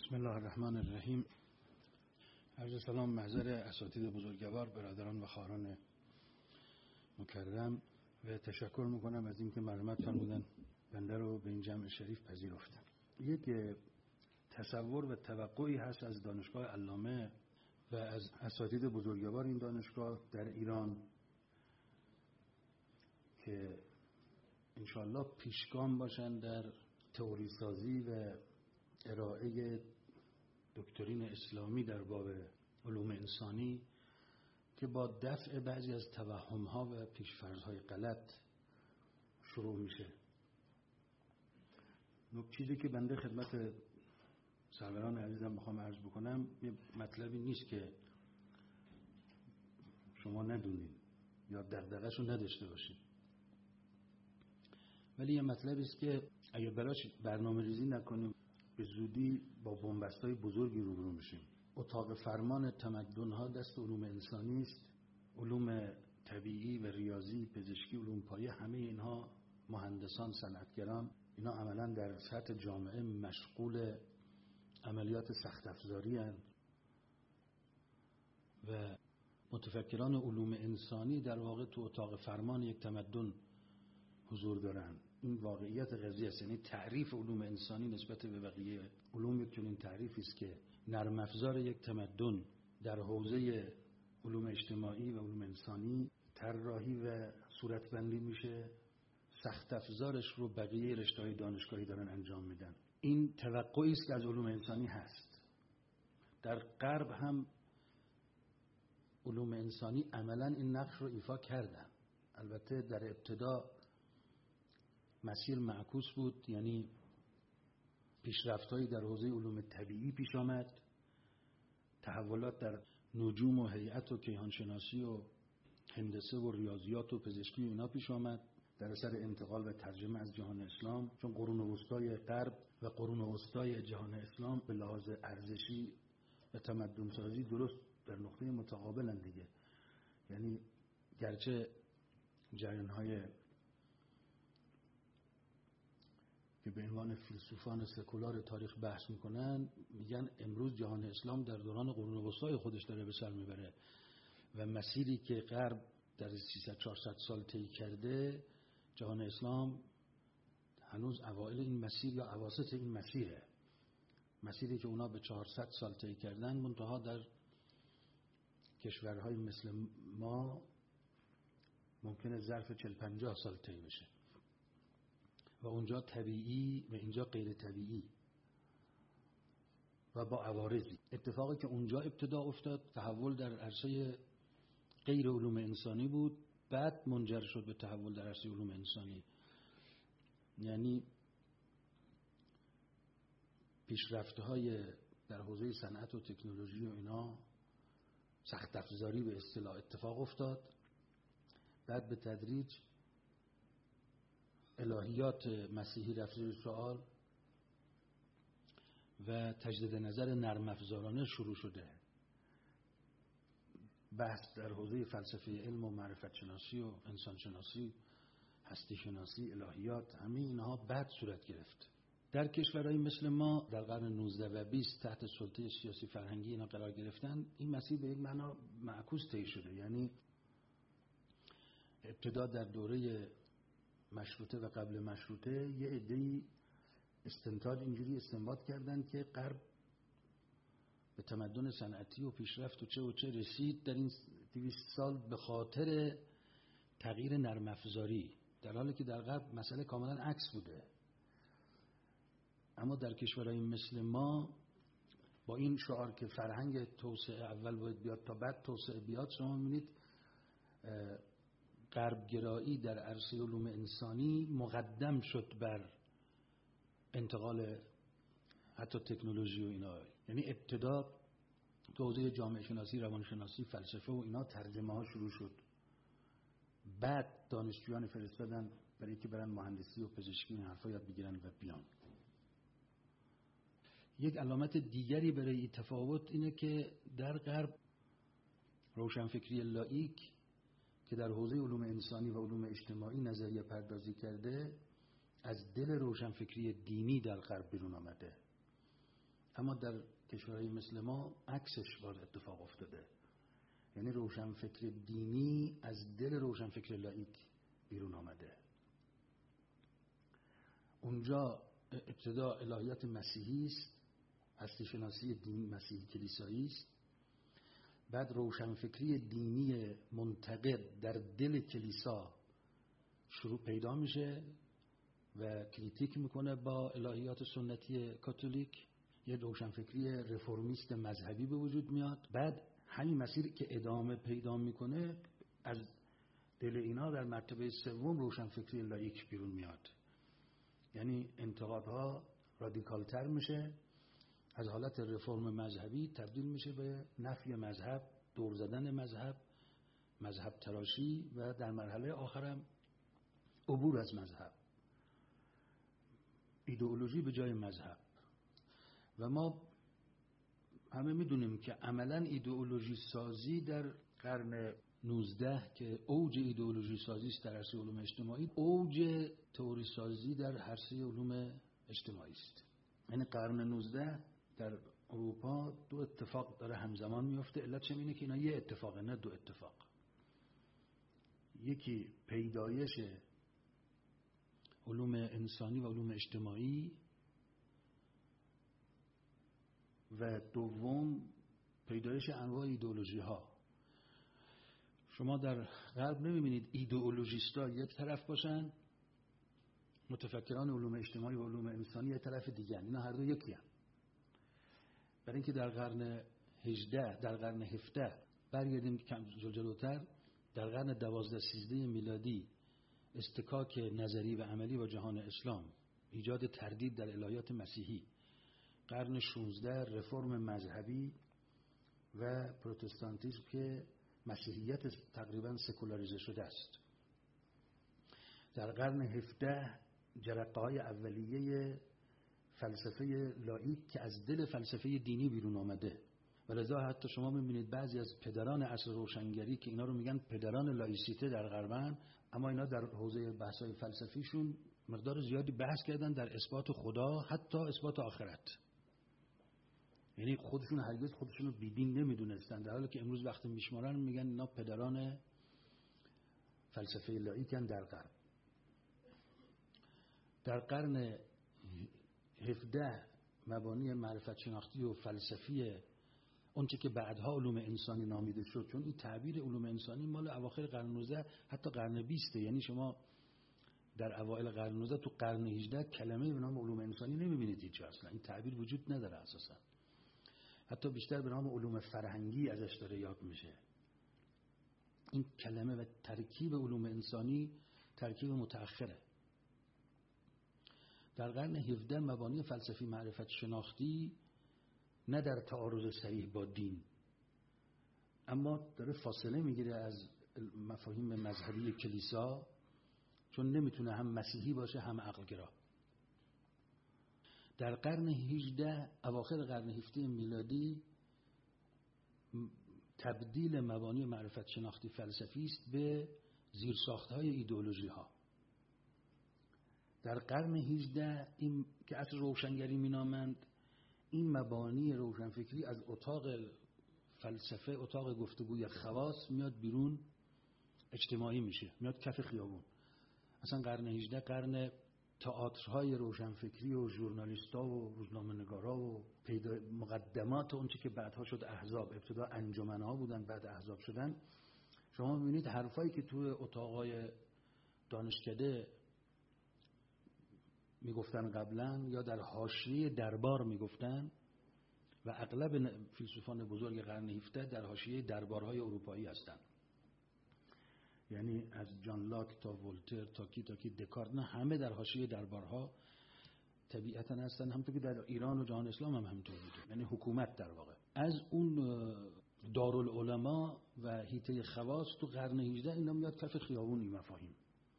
بسم الله الرحمن الرحیم. عرض سلام محضر اساتید بزرگوار، برادران و خواهران مکرم و تشکر میکنم از اینکه مرحمت فرمودن بنده رو به این جمع شریف پذیرفتن. یک تصور و توقعی هست از دانشگاه علامه و از اساتید بزرگوار این دانشگاه در ایران که انشاءالله پیشگام باشن در تئوری سازی و ارائه دکترین اسلامی در باب علوم انسانی که با دفع بعضی از توهم‌ها و پیش‌فرض‌های غلط شروع میشه. چیزی که بنده خدمت سروران عزیزم میخوام عرض بکنم یه مطلبی نیست که شما ندونید یا دغدغه‌شو نداشته باشید، ولی یه مطلبی است که اگر براش برنامه‌ریزی نکنیم به زودی با بنبست‌های بزرگی روبرو میشیم. اتاق فرمان تمدن‌ها دست علوم انسانی است. علوم طبیعی و ریاضی، پزشکی، علوم پایه، همه اینها مهندسان، صنعتگران، اینا عملاً در سطح جامعه مشغول عملیات سخت افزاری هستند و متفکران علوم انسانی در واقع تو اتاق فرمان یک تمدن حضور دارن. این واقعیت قضیه است. یعنی تعریف علوم انسانی نسبت به بقیه علوم یک چنین تعریفی است که نرم افزار یک تمدن در حوزه علوم اجتماعی و علوم انسانی طراحی و صورتبندی میشه، سخت افزارش رو بقیه رشته‌های دانشگاهی دارن انجام میدن. این توقعی است که از علوم انسانی هست. در غرب هم علوم انسانی عملاً این نقش رو ایفا کردن. البته در ابتدا مسیر معکوس بود، یعنی پیشرفت‌هایی در حوزه علوم طبیعی پیش آمد، تحولات در نجوم و هیئت و کیهانشناسی و هندسه و ریاضیات و پزشکی و اینا پیش آمد در اثر انتقال و ترجمه از جهان اسلام، چون قرون وسطای غرب و قرون وسطای جهان اسلام به لحاظ ارزشی و تمدن سازی درست در نقطه متقابلن دیگه. یعنی گرچه جریان‌های که به عنوان فیلسوفان سکولار تاریخ بحث میکنن میگن امروز جهان اسلام در دوران قرون وسطای خودش داره به سر میبره و مسیری که غرب در 300-400 سال طی کرده، جهان اسلام هنوز اوایل این مسیر یا اواسط این مسیره. مسیری که اونا به 400 سال طی کردن منتها در کشورهای مثل ما ممکنه ظرف 40-50 سال طی بشه و اونجا طبیعی و اینجا غیر طبیعی و با عوارضی. اتفاقی که اونجا ابتدا افتاد تحول در عرصه غیر علوم انسانی بود، بعد منجر شد به تحول در عرصه علوم انسانی. یعنی پیشرفت‌های در حوزه صنعت و تکنولوژی و اینا، سخت افزاری به اصطلاح اتفاق افتاد، بعد به تدریج الهیات مسیحی رفت زیر سوال و تجدید نظر نرم افزارانه شروع شده. بحث در حوزه فلسفه علم و معرفت شناسی و انسان شناسی، هستی شناسی، الهیات، همه اینها بعد صورت گرفت. در کشورهای مثل ما در قرن 19 و 20 تحت سلطه سیاسی فرهنگی اینا قرار گرفتن، این مسیر به یک معنا معکوس طی شده. یعنی ابتدا در دوره مشروطه و قبل مشروطه یه عده‌ای استنتاج اینجوری استنباط کردن که غرب به تمدن صنعتی و پیشرفت و چه رسید در این 200 سال به خاطر تغییر نرم افزاری، در حالی که در غرب مسئله کاملا عکس بوده. اما در کشورهای مثل ما با این شعار که فرهنگ توسعه اول باید بیاد تا بعد توسعه بیاد، شما می‌بینید غربگرایی در عرصه علوم انسانی مقدم شد بر انتقال حتی تکنولوژی و اینا. یعنی ابتدا تو حوزه جامعه شناسی، روانشناسی، فلسفه و اینا ترجمه ها شروع شد، بعد دانشجویان فرستادن برای که برن مهندسی و پزشکی این حرفا یاد بگیرن و بیان. یک علامت دیگری برای این تفاوت اینه که در غرب روشنفکری لائیک که در حوزه علوم انسانی و علوم اجتماعی نظریه پردازی کرده، از دل روشنفکری دینی در غرب بیرون آمده. اما در کشورهای مثل ما عکسش باید اتفاق افتاده، یعنی روشنفکر دینی از دل روشنفکر لاییک بیرون آمده. اونجا ابتدا الهیات مسیحی است، هستی شناسی دین مسیحی کلیسایی است، بعد روشنفکری دینی منتقد در دل کلیسا شروع پیدا میشه و کریتیک میکنه با الهیات سنتی کاتولیک، یه روشنفکری رفرمیست مذهبی به وجود میاد. بعد همین مسیر که ادامه پیدا میکنه، از دل اینا در مرتبه سوم روشنفکری لاییک بیرون میاد، یعنی انتقادها رادیکالتر میشه، از حالت رفرم مذهبی تبدیل میشه به نفی مذهب، دور زدن مذهب، مذهب تراشی و در مرحله آخرم عبور از مذهب، ایدئولوژی به جای مذهب. و ما همه میدونیم که عملاً ایدئولوژی سازی در قرن 19 که اوج ایدئولوژی سازی است در عرصه علوم اجتماعی، اوج تئوری سازی در عرصه علوم اجتماعی است. یعنی قرن 19 در اروپا دو اتفاق داره همزمان میفته. علتش اینه که اینا یه اتفاقه، نه دو اتفاق. یکی پیدایش علوم انسانی و علوم اجتماعی و دوم پیدایش انواع ایدئولوژی ها. شما در غرب نمیبینید ایدئولوژیستا یک طرف باشن، متفکران علوم اجتماعی و علوم انسانی یک طرف دیگر. اینا هر دو یکی هم. برای اینکه در قرن 18 در قرن 17 برگردیم کم جلوتر، در قرن 12 13 میلادی استکاک نظری و عملی با جهان اسلام، ایجاد تردید در الهیات مسیحی. قرن 16 رفرم مذهبی و پروتستانتیسم که مسیحیت تقریبا سکولاریزه شده است. در قرن 17 جرقه‌های اولیه فلسفه لاییک که از دل فلسفه دینی بیرون آمده. و لذا حتی شما می‌بینید بعضی از پدران عصر روشنگری که اینا رو میگن پدران لایسیته در غربن، اما اینا در حوزه بحث‌های فلسفیشون مقدار زیادی بحث کردن در اثبات خدا، حتی اثبات آخرت. یعنی خودشون هرگز خودشون رو بیدین نمیدونستن، در حالی که امروز وقتی میشمارن میگن اینا پدران فلسفه لاییکن در غرب. در قرن 17 مبانی معرفت شناختی و فلسفی اونچه که بعدها علوم انسانی نامیده شد، چون این تعبیر علوم انسانی مال اواخر قرن 19 حتی قرن 20 یعنی شما در اوایل قرن 19 تو قرن 18 کلمه به نام علوم انسانی نمیبینید هیچ اصلا، این تعبیر وجود نداره اساسا. حتی بیشتر به نام علوم فرهنگی ازش داره یاد میشه. این کلمه و ترکیب علوم انسانی ترکیب متأخره. در قرن 17 مبانی فلسفی معرفت شناختی نه در تعارض صریح با دین، اما داره فاصله میگیره از مفاهیم مذهبی کلیسا، چون نمیتونه هم مسیحی باشه هم عقلگرا. در قرن 18 اواخر قرن 17 میلادی تبدیل مبانی معرفت شناختی فلسفی است به زیرساخت‌های ایدئولوژی ها. در قرن 18 این که عصر روشنگری مینامند، این مبانی روشنفکری از اتاق فلسفه، اتاق گفتگوی خواص میاد بیرون، اجتماعی میشه، میاد کف خیابون. اصلا قرن 18 قرن تئاترهای روشنفکری و ژورنالیستا و روزنامه‌نگارا و مقدمات اونچه که بعدها شد احزاب. ابتدا انجمن‌ها بودن، بعد احزاب شدن. شما می‌بینید حرفایی که توی اتاقای دانشکده میگفتن قبلا یا در حاشیه دربار میگفتن، و اغلب فیلسوفان بزرگ قرن 17 در حاشیه دربارهای اروپایی هستند. یعنی از جان لاک تا ولتر تا کی دکارت، نه همه در حاشیه دربارها طبیعتا هستن. همونطور که در ایران و جهان اسلام هم همینطور بوده، یعنی حکومت در واقع. از اون دارالعلماء و حیطه خواص تو قرن 18 اینا میاد کف خیابون. این مفاهیم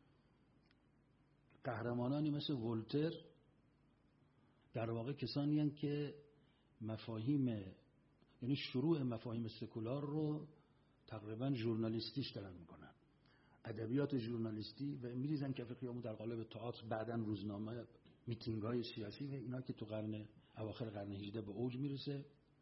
قهرمانانی مثل ولتر در واقع کسانی هستند که مفاهیم، یعنی شروع مفاهیم سکولار رو تقریبا ژورنالیستیش دارن میکنن، ادبیات ژورنالیستی، و میریزن کف خیابون در قالب تئاتر، بعدن روزنامه، میتینگ‌های سیاسی و اینا که تو قرن اواخر قرن 18 به اوج میرسه.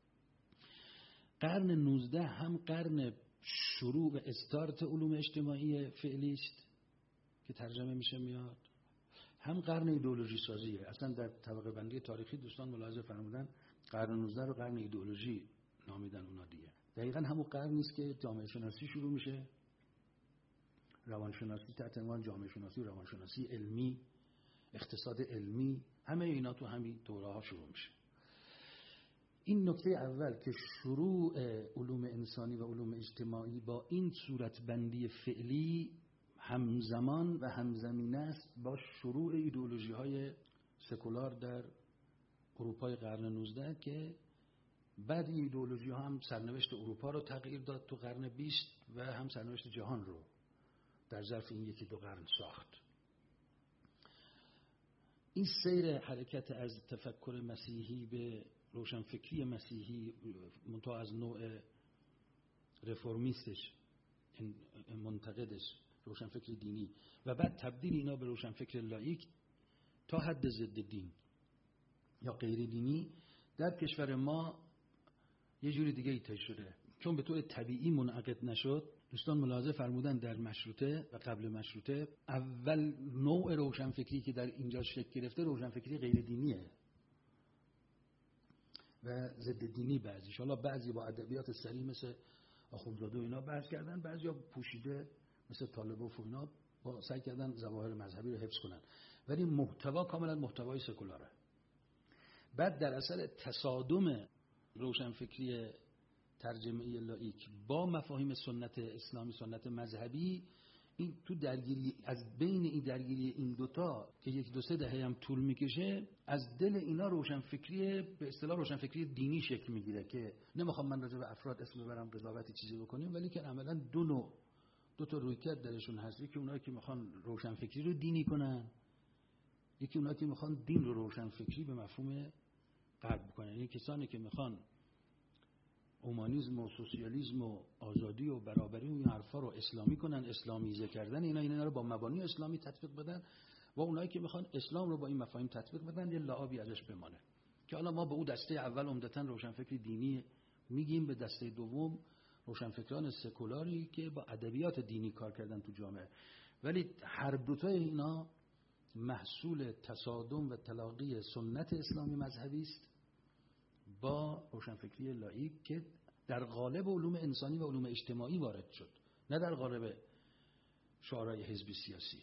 قرن 19 هم قرن شروع و استارت علوم اجتماعی فعلی است که ترجمه میشه میاد، هم قرن ایدئولوژی سازیه. اصلا در طبقه بندی تاریخی دوستان ملاحظه فرمودن قرن 19 رو قرن ایدئولوژی نامیدن اونا دیگه. دقیقاً همون قرنی است که جامعه شناسی شروع میشه، روانشناسی تحت عنوان جامعه شناسی، روانشناسی علمی، اقتصاد علمی، همه اینا تو همین دوره‌ها شروع میشه. این نکته اول که شروع علوم انسانی و علوم اجتماعی با این صورت بندی فعلی همزمان و همزمینه است با شروع ایدئولوژی‌های سکولار در اروپای قرن 19 که بعد این ایدئولوژی‌ها هم سرنوشت اروپا رو تغییر داد تو قرن 20 و هم سرنوشت جهان رو در ظرف این یکی دو قرن ساخت. این سیر حرکت از تفکر مسیحی به روشنفکری مسیحی منتها از نوع رفرمیستش منتقدش روشنفکر دینی و بعد تبدیل اینا به روشنفکر لاییک تا حد ضد دین یا غیر دینی در کشور ما یه جوری دیگه ای طی شده، چون به طور طبیعی منعقد نشد. دوستان ملاحظه فرمودن در مشروطه و قبل مشروطه اول نوع روشنفکری که در اینجا شکل گرفته روشنفکری غیر دینیه و ضد دینی. بعضیش حالا بعضی با ادبیات سری مثل آخوندزاده و اینا بحث کردن، بعضیا پوشیده مثل طالبوف و اینا با سعی کردن ظواهر مذهبی رو حفظ کنن، ولی محتوا کاملا محتوای سکولاره. بعد در اثر تصادم روشنفکری ترجمه‌ای لاییک با مفاهیم سنت اسلامی، سنت مذهبی، این تو درگیری از بین این درگیری این دوتا که یک دو سه دهه هم طول میکشه، از دل اینا روشنفکری به اصطلاح روشنفکری دینی شکل میگیره که نمیخوام من راجع به افراد اسم ببرم قضاوتی چیزی بکنیم، ولی که عملا دو تا رویکرد درشون هست. یکی اونایی که میخوان روشنفکری رو دینی کنن، یکی اونایی که میخوان دین رو روشنفکری به مفهوم غرب بکنن. یعنی کسانی که میخوان اومانیسم و سوسیالیسم و آزادی و برابری و این حرفا رو اسلامی کنن، اسلامیزه کردن اینا رو با مبانی اسلامی تطبیق بدن، و اونایی که میخوان اسلام رو با این مفاهیم تطبیق بدن یه لعابی ازش بمانه. که حالا ما به اون دسته اول عمدتاً روشنفکری دینی میگیم، به دسته دوم روشنفکران سکولاری که با ادبیات دینی کار کردن تو جامعه. ولی هر دوتای اینا محصول تصادم و تلاقی سنت اسلامی مذهبی است با روشنفکری لاییک که در قالب علوم انسانی و علوم اجتماعی وارد شد، نه در قالب شعارهای حزبی سیاسی.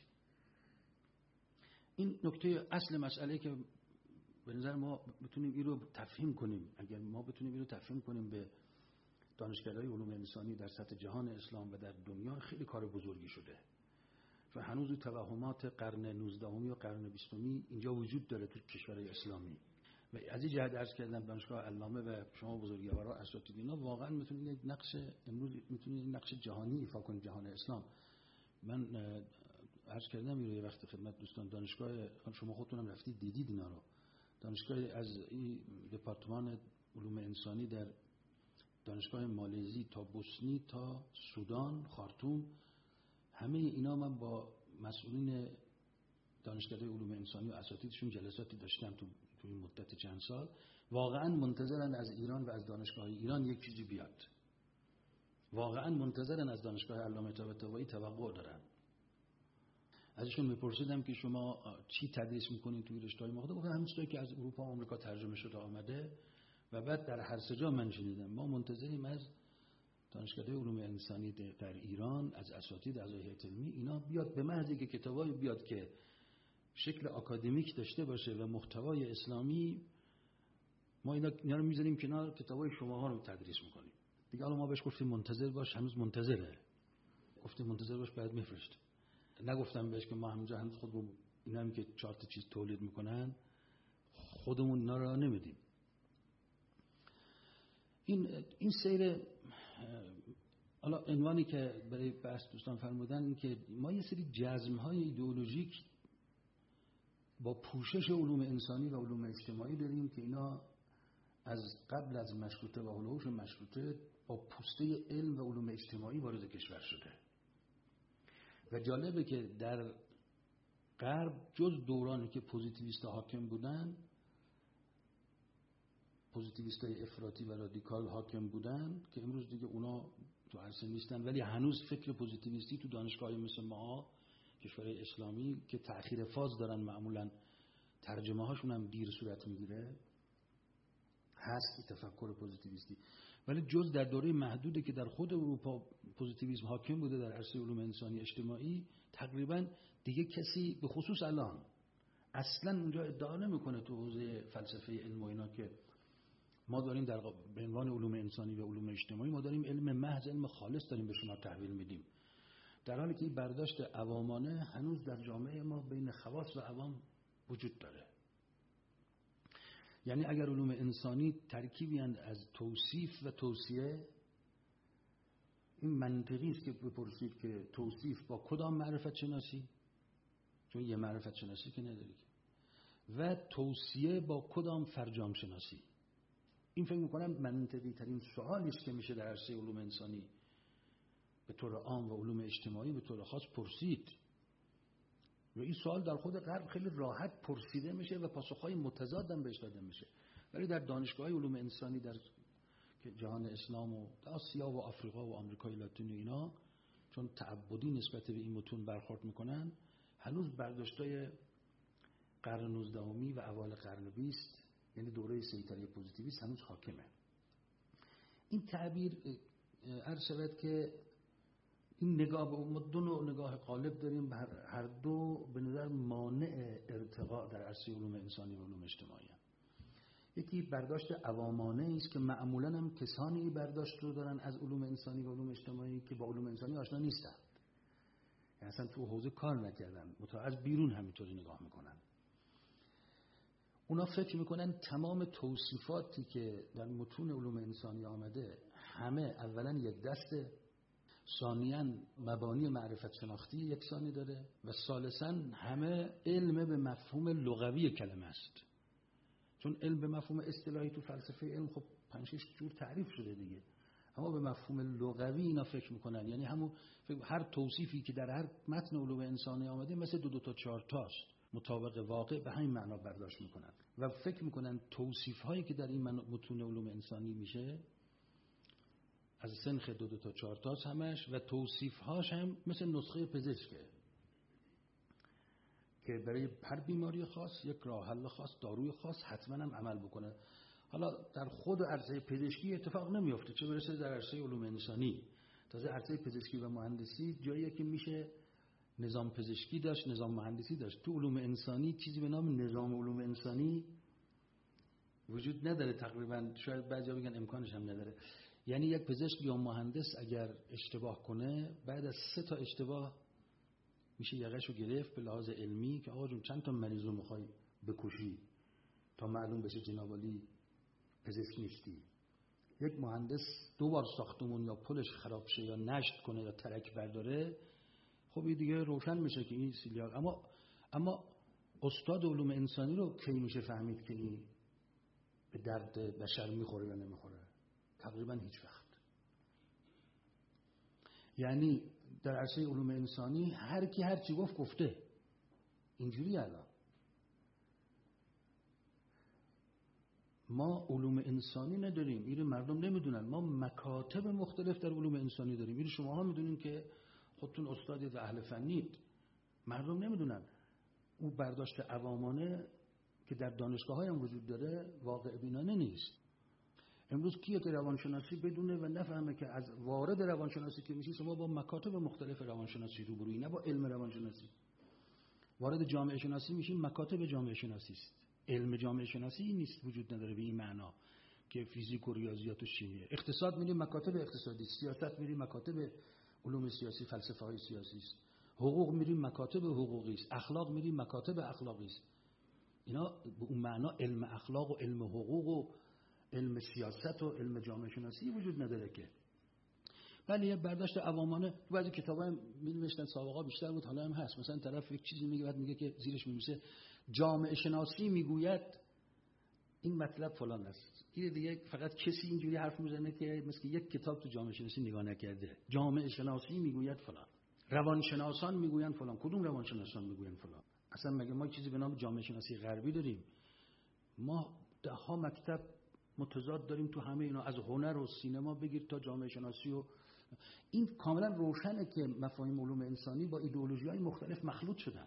این نکته اصل مسئله که به نظر ما بتونیم این رو تفهیم کنیم، اگر ما بتونیم این رو تفهیم کنیم به دانشگاه‌های علوم انسانی در سطح جهان اسلام و در دنیا، خیلی کار بزرگی شده و هنوز توهمات قرن 19 و قرن 20 اینجا وجود داره تو کشورهای اسلامی. و از این جهت عرض کردم دانشگاه علامه و شما بزرگوارا اساتید اینا واقعا میتونید نقش امروز میتونید نقش جهانی ایفا کنید، جهان اسلام. من عرض کردم این رو یه وقت خدمت دوستان، دانشگاه شما خودتونم رفتید دیدید اینا رو، دانشگاه از این دپارتمان علوم انسانی در دانشگاه مالزی تا بوسنی تا سودان، خارتوم، همه اینا من با مسئولین دانشگاه علوم انسانی و اساتیدشون جلساتی داشتم تو این مدت چند سال. واقعا منتظرن از ایران و از دانشگاه ایران یک چیزی بیاد، واقعا منتظرن از دانشگاه علامه طباطبایی توقع دارن. ازشون میپرسیدم که شما چی تدریس میکنین توی رشته‌های مختلف؟ گفتن همین چیزی که از اروپا و آمریکا ترجمه شده آمده. و بعد در هر سه جا من شنیدم ما منتظریم از دانشگاه علوم انسانی در ایران، از اساتید اعضای هیئت علمی اینا بیاد، به محض اینکه کتابایی بیاد که شکل آکادمیک داشته باشه و محتوای اسلامی، ما اینا رو میذاریم کنار، کتابای شماها رو تدریس میکنیم دیگه. حالا ما بهش گفتیم منتظر باش، هنوز منتظره، گفتیم منتظر باش بعد میفرست. نگفتم بهش که ما همونجا هنوز خودمون اینا هم که 4 تا چیز تولید میکنن خودمون اینا رو نمیدیم. این سیر حالا عنوانی که برای بحث دوستان فرمودن این که ما یه سری جزم‌های ایدئولوژیک با پوشش علوم انسانی و علوم اجتماعی داریم که اینا از قبل از مشروطه و هلوش مشروطه با پوسته علم و علوم اجتماعی وارد کشور شده. و جالبه که در غرب جز دورانی که پوزیتیویست حاکم بودن پوزیتیویستای افراطی و رادیکال حاکم بودن که امروز دیگه اونا تو عرصه نیستن، ولی هنوز فکر پوزیتیویستی تو دانشگاه‌های مثل ما کشورهای اسلامی که تأخیر فاز دارن، معمولاً ترجمه هاشون هم دیر صورت میگیره، هست تفکر پوزیتیویستی. ولی جز در دوره محدودی که در خود اروپا پوزیتیویسم حاکم بوده در عرصه علوم انسانی اجتماعی، تقریبا دیگه کسی به خصوص الان اصلا اونجا ادعا نمیکنه تو حوزه فلسفه علم و اینا که ما داریم به عنوان علوم انسانی و علوم اجتماعی ما داریم علم محض، علم خالص داریم به شما تحویل میدیم، در حالی که این برداشت عوامانه هنوز در جامعه ما بین خواص و عوام وجود داره. یعنی اگر علوم انسانی ترکیبی از توصیف و توصیه، این منطقی است که بپرسید که توصیف با کدام معرفت شناسی، چون یه معرفت شناسی که نداری، و توصیه با کدام فرجام شناسی. این فکر میکنم منطقی ترین سوالی است که میشه در عرصه علوم انسانی به طور عام و علوم اجتماعی به طور خاص پرسید. و این سوال در خود غرب خیلی راحت پرسیده میشه و پاسخهای متضاد هم بهش داده میشه، ولی در دانشگاه‌های علوم انسانی در جهان اسلام و آسیا و آفریقا و آمریکای لاتین و اینا، چون تعبدی نسبت به این متون برخورد میکنن، هنوز برداشتای قرن 19 و اوایل قرن 20، یعنی دوره سیطره پوزیتیویسم هنوز حاکمه. این تعبیر عرض شود که این نگاه به دو نوع نگاه غالب داریم، هر دو به نظر مانع ارتقاء در عرصه علوم انسانی و علوم اجتماعی هم. یکی برداشت عوامانه است که معمولا هم کسانی برداشت رو دارن از علوم انسانی و علوم اجتماعی که با علوم انسانی آشنا نیستن، یعنی اصلا تو حوزه کار نکردن، از بیرون همینطوری نگاه میکنن. اونا فکر میکنن تمام توصیفاتی که در متون علوم انسانی آمده همه اولا یک دسته، ثانیاً مبانی معرفت شناختی یکسانی داره، و ثالثاً همه علم به مفهوم لغوی کلمه است. چون علم به مفهوم اصطلاحی تو فلسفه علم خب 5-6 جور تعریف شده دیگه، اما به مفهوم لغوی اینا فکر میکنن، یعنی هر توصیفی که در هر متن علوم انسانی آمده مثل 2 تا 4 تاست، مطابق واقع به همین معنا برداشت میکنن و فکر میکنن توصیف هایی که در این متون علوم انسانی میشه از سنخ 2 تا 4 تاست همش، و توصیف هاش هم مثل نسخه پزشکه که برای هر بیماری خاص یک راه حل خاص، داروی خاص حتما هم عمل بکنه. حالا در خود عرصه پزشکی اتفاق نمیفته، چه برسه در عرصه علوم انسانی. تازه عرصه پزشکی و مهندسی جایی که میشه نظام پزشکی داشت، نظام مهندسی داشت. تو علوم انسانی چیزی به نام نظام علوم انسانی وجود نداره تقریبا، شاید بعضیا بگن امکانش هم نداره. یعنی یک پزشک یا مهندس اگر اشتباه کنه، بعد از 3 تا اشتباه میشه یقهشو گرفت به لحاظ علمی که آقا جون چند تا مریض رو میخوای بکشی تا معلوم بشه جناب عالی پزشک نیستی. یک مهندس 2 بار ساختمون یا پلش خراب شه یا نشت کنه یا ترک برداره، خب این دیگه روشن میشه که این سیلیار. اما استاد علوم انسانی رو کی میشه فهمید که این به درد بشر میخوره یا نمیخوره؟ تقریبا هیچ وقت. یعنی در عرصه علوم انسانی هر کی هر چی گفته اینجوری. الان ما علوم انسانی نداریم، این مردم نمیدونن. ما مکاتب مختلف در علوم انسانی داریم، این شماها میدونین که خودتون استادید و اهل فنید، مردم نمیدونن. او برداشت عوامانه که در دانشگاه‌های هم وجود داره واقع بینانه نیست. امروز کیه که روانشناسی بدونه و نفهمه که از وارد روانشناسی که میشی شما با مکاتب مختلف روانشناسی روبرویی، نه با علم روانشناسی. وارد جامعه شناسی میشین، مکاتب جامعه شناسی است. علم جامعه شناسی نیست، وجود نداره به این معنا که فیزیک و ریاضیات و شیمیه. اقتصاد میریم مکاتب اقتصادی، سیاست میریم مکاتب علوم سیاسی، فلسفه های سیاسی است. حقوق میریم مکاتب حقوقی است، اخلاق میریم مکاتب اخلاقی است. اینا به اون معنا علم اخلاق و علم حقوق و علم سیاست و علم جامعه شناسی وجود نداره که. ولی یه برداشت عوامانه تو بعضی کتابا می‌نوشتن، سابقا بیشتر بود، حالا هم هست. مثلا طرف یک چیزی میگه، بعد میگه که زیرش می‌نویسه جامعه شناسی میگوید این مطلب فلان است. این دیگه فقط کسی اینجوری حرف میزنه که مثل یک کتاب تو جامعه شناسی نگاه نکرده. جامعه شناسی میگوید فلان، روانشناسان میگویند فلان. کدوم روانشناسان میگویند فلان؟ اصلا مگه ما چیزی به نام جامعه شناسی غربی داریم؟ ما 10 مکتب متضاد داریم تو همه اینا، از هنر و سینما بگیر تا جامعه شناسی و این کاملا روشنه که مفاهیم علوم انسانی با ایدئولوژی‌های مختلف مخلوط شدن.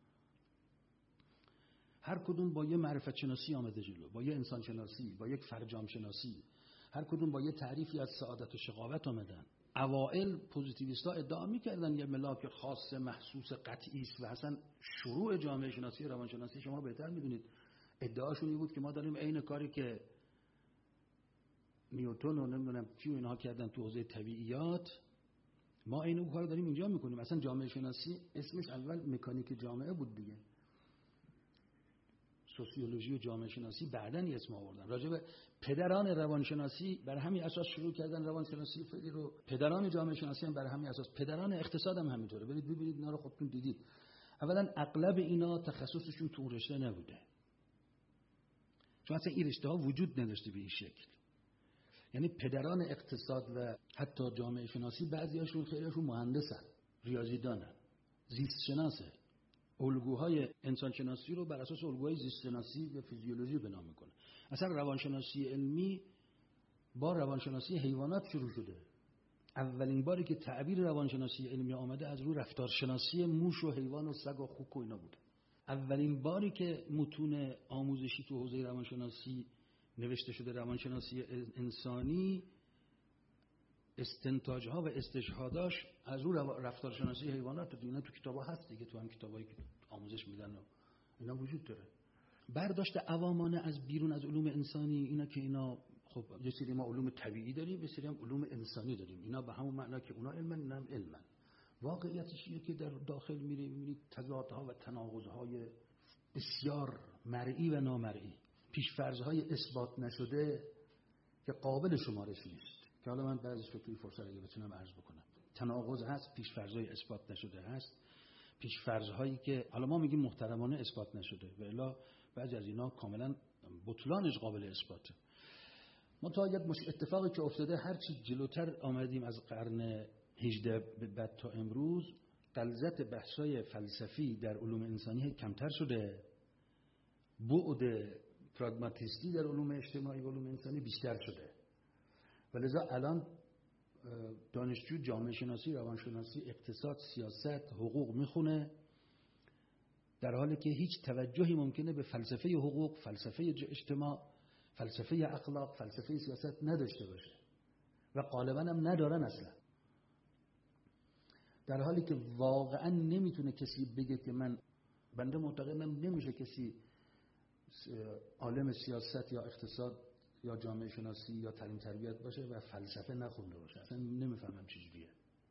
هر کدوم با یه معرفت شناسی آمده جلو، با یه انسان شناسی، با یک فرجام شناسی، هر کدوم با یه تعریفی از سعادت و شقاوت آمدن. اوائل پوزیتیویست‌ها ادعا می‌کردن یه ملاک خاص محسوس قطعی است و اصلا شروع جامعه شناسی روانشناسی شما بهتر می‌دونید ادعاشون این بود که ما داریم عین کاری که نیوتن و نمیدونم کیو اینها کردن تو حوزه طبیعیات، ما عین اون کارو داریم اینجا می‌کنیم. اصلا جامعه شناسی اسمش اول مکانیک جامعه بود دیگه. سوسیولوژی و جامعه شناسی بعداً اسم آوردن. راجع به پدران روانشناسی بر همین اساس شروع کردن روانشناسی فعلی رو، پدران جامعه شناسی هم بر همین اساس، پدران اقتصاد هم همینطوره. برید ببینید اینا رو خودتون دیدید. اولا اغلب اینا تخصصشون تو رشته نبوده، چون اصلا این رشته ها وجود نداشته به این شکل. یعنی پدران اقتصاد و حتی جامعه شناسی بعضیاشون خیلیشون مهندسن، ریاضیدانن، زیست شناسه، الگوهای انسانشناسی رو بر اساس الگوهای زیست شناسی و فیزیولوژی بنا میکنه. اصلا روانشناسی علمی با روانشناسی حیوانات شروع شده. اولین باری که تعبیر روانشناسی علمی آمده از روی رفتارشناسی موش و حیوان و سگ و خوک و اینا بوده. اولین باری که متون آموزشی تو حوزه روانشناسی نوشته شده، روانشناسی انسانی، استنتاج‌ها و استشهاداش از رو رفتارشناسی حیوانات، اینا تو کتاب‌ها هست دیگه، تو هم کتابایی که آموزش میدن و اینا وجود داره. برداشت عوامانه از بیرون از علوم انسانی اینا که اینا خب یه سری ما علوم طبیعی داریم، یه سری هم علوم انسانی داریم، اینا به همون معنا که اونا علمن اینا هم علمن. واقعیتش اینه که در داخل میره میبینید تضادها و تناقض‌های بسیار مرئی و نامرئی، پیش‌فرض‌های اثبات نشده که قابل شمارش نیست، که حالا من بعضیش رو توی فرصت اگه بتونم عرض بکنم. تناقض هست، پیش‌فرض‌های اثبات نشده هست، پیش‌فرض‌هایی که حالا ما میگیم محترمانه اثبات نشده و الا بعضی از اینا کاملا بطلانش قابل اثباته. منتها یک اتفاقی که افتاده، هر چی جلوتر آمدیم از قرن 18 به بعد تا امروز، غلظت بحث‌های فلسفی در علوم انسانی کمتر شده، بعد پراگماتیستی در علوم اجتماعی و علوم انسانی بیشتر شده و لذا الان دانشجو جامعه شناسی، روانشناسی، اقتصاد، سیاست، حقوق میخونه در حالی که هیچ توجهی ممکنه به فلسفه حقوق، فلسفه اجتماع، فلسفه اخلاق، فلسفه سیاست نداشته باشه و غالبا هم ندارن اصلا. در حالی که واقعا نمیتونه کسی بگه که بنده معتقدم نمیشه کسی عالم سیاست یا اقتصاد یا جامعه شناسی یا تعلیم تربیت باشه و فلسفه نخونده باشه. اصلا نمیفهمم چجوریه.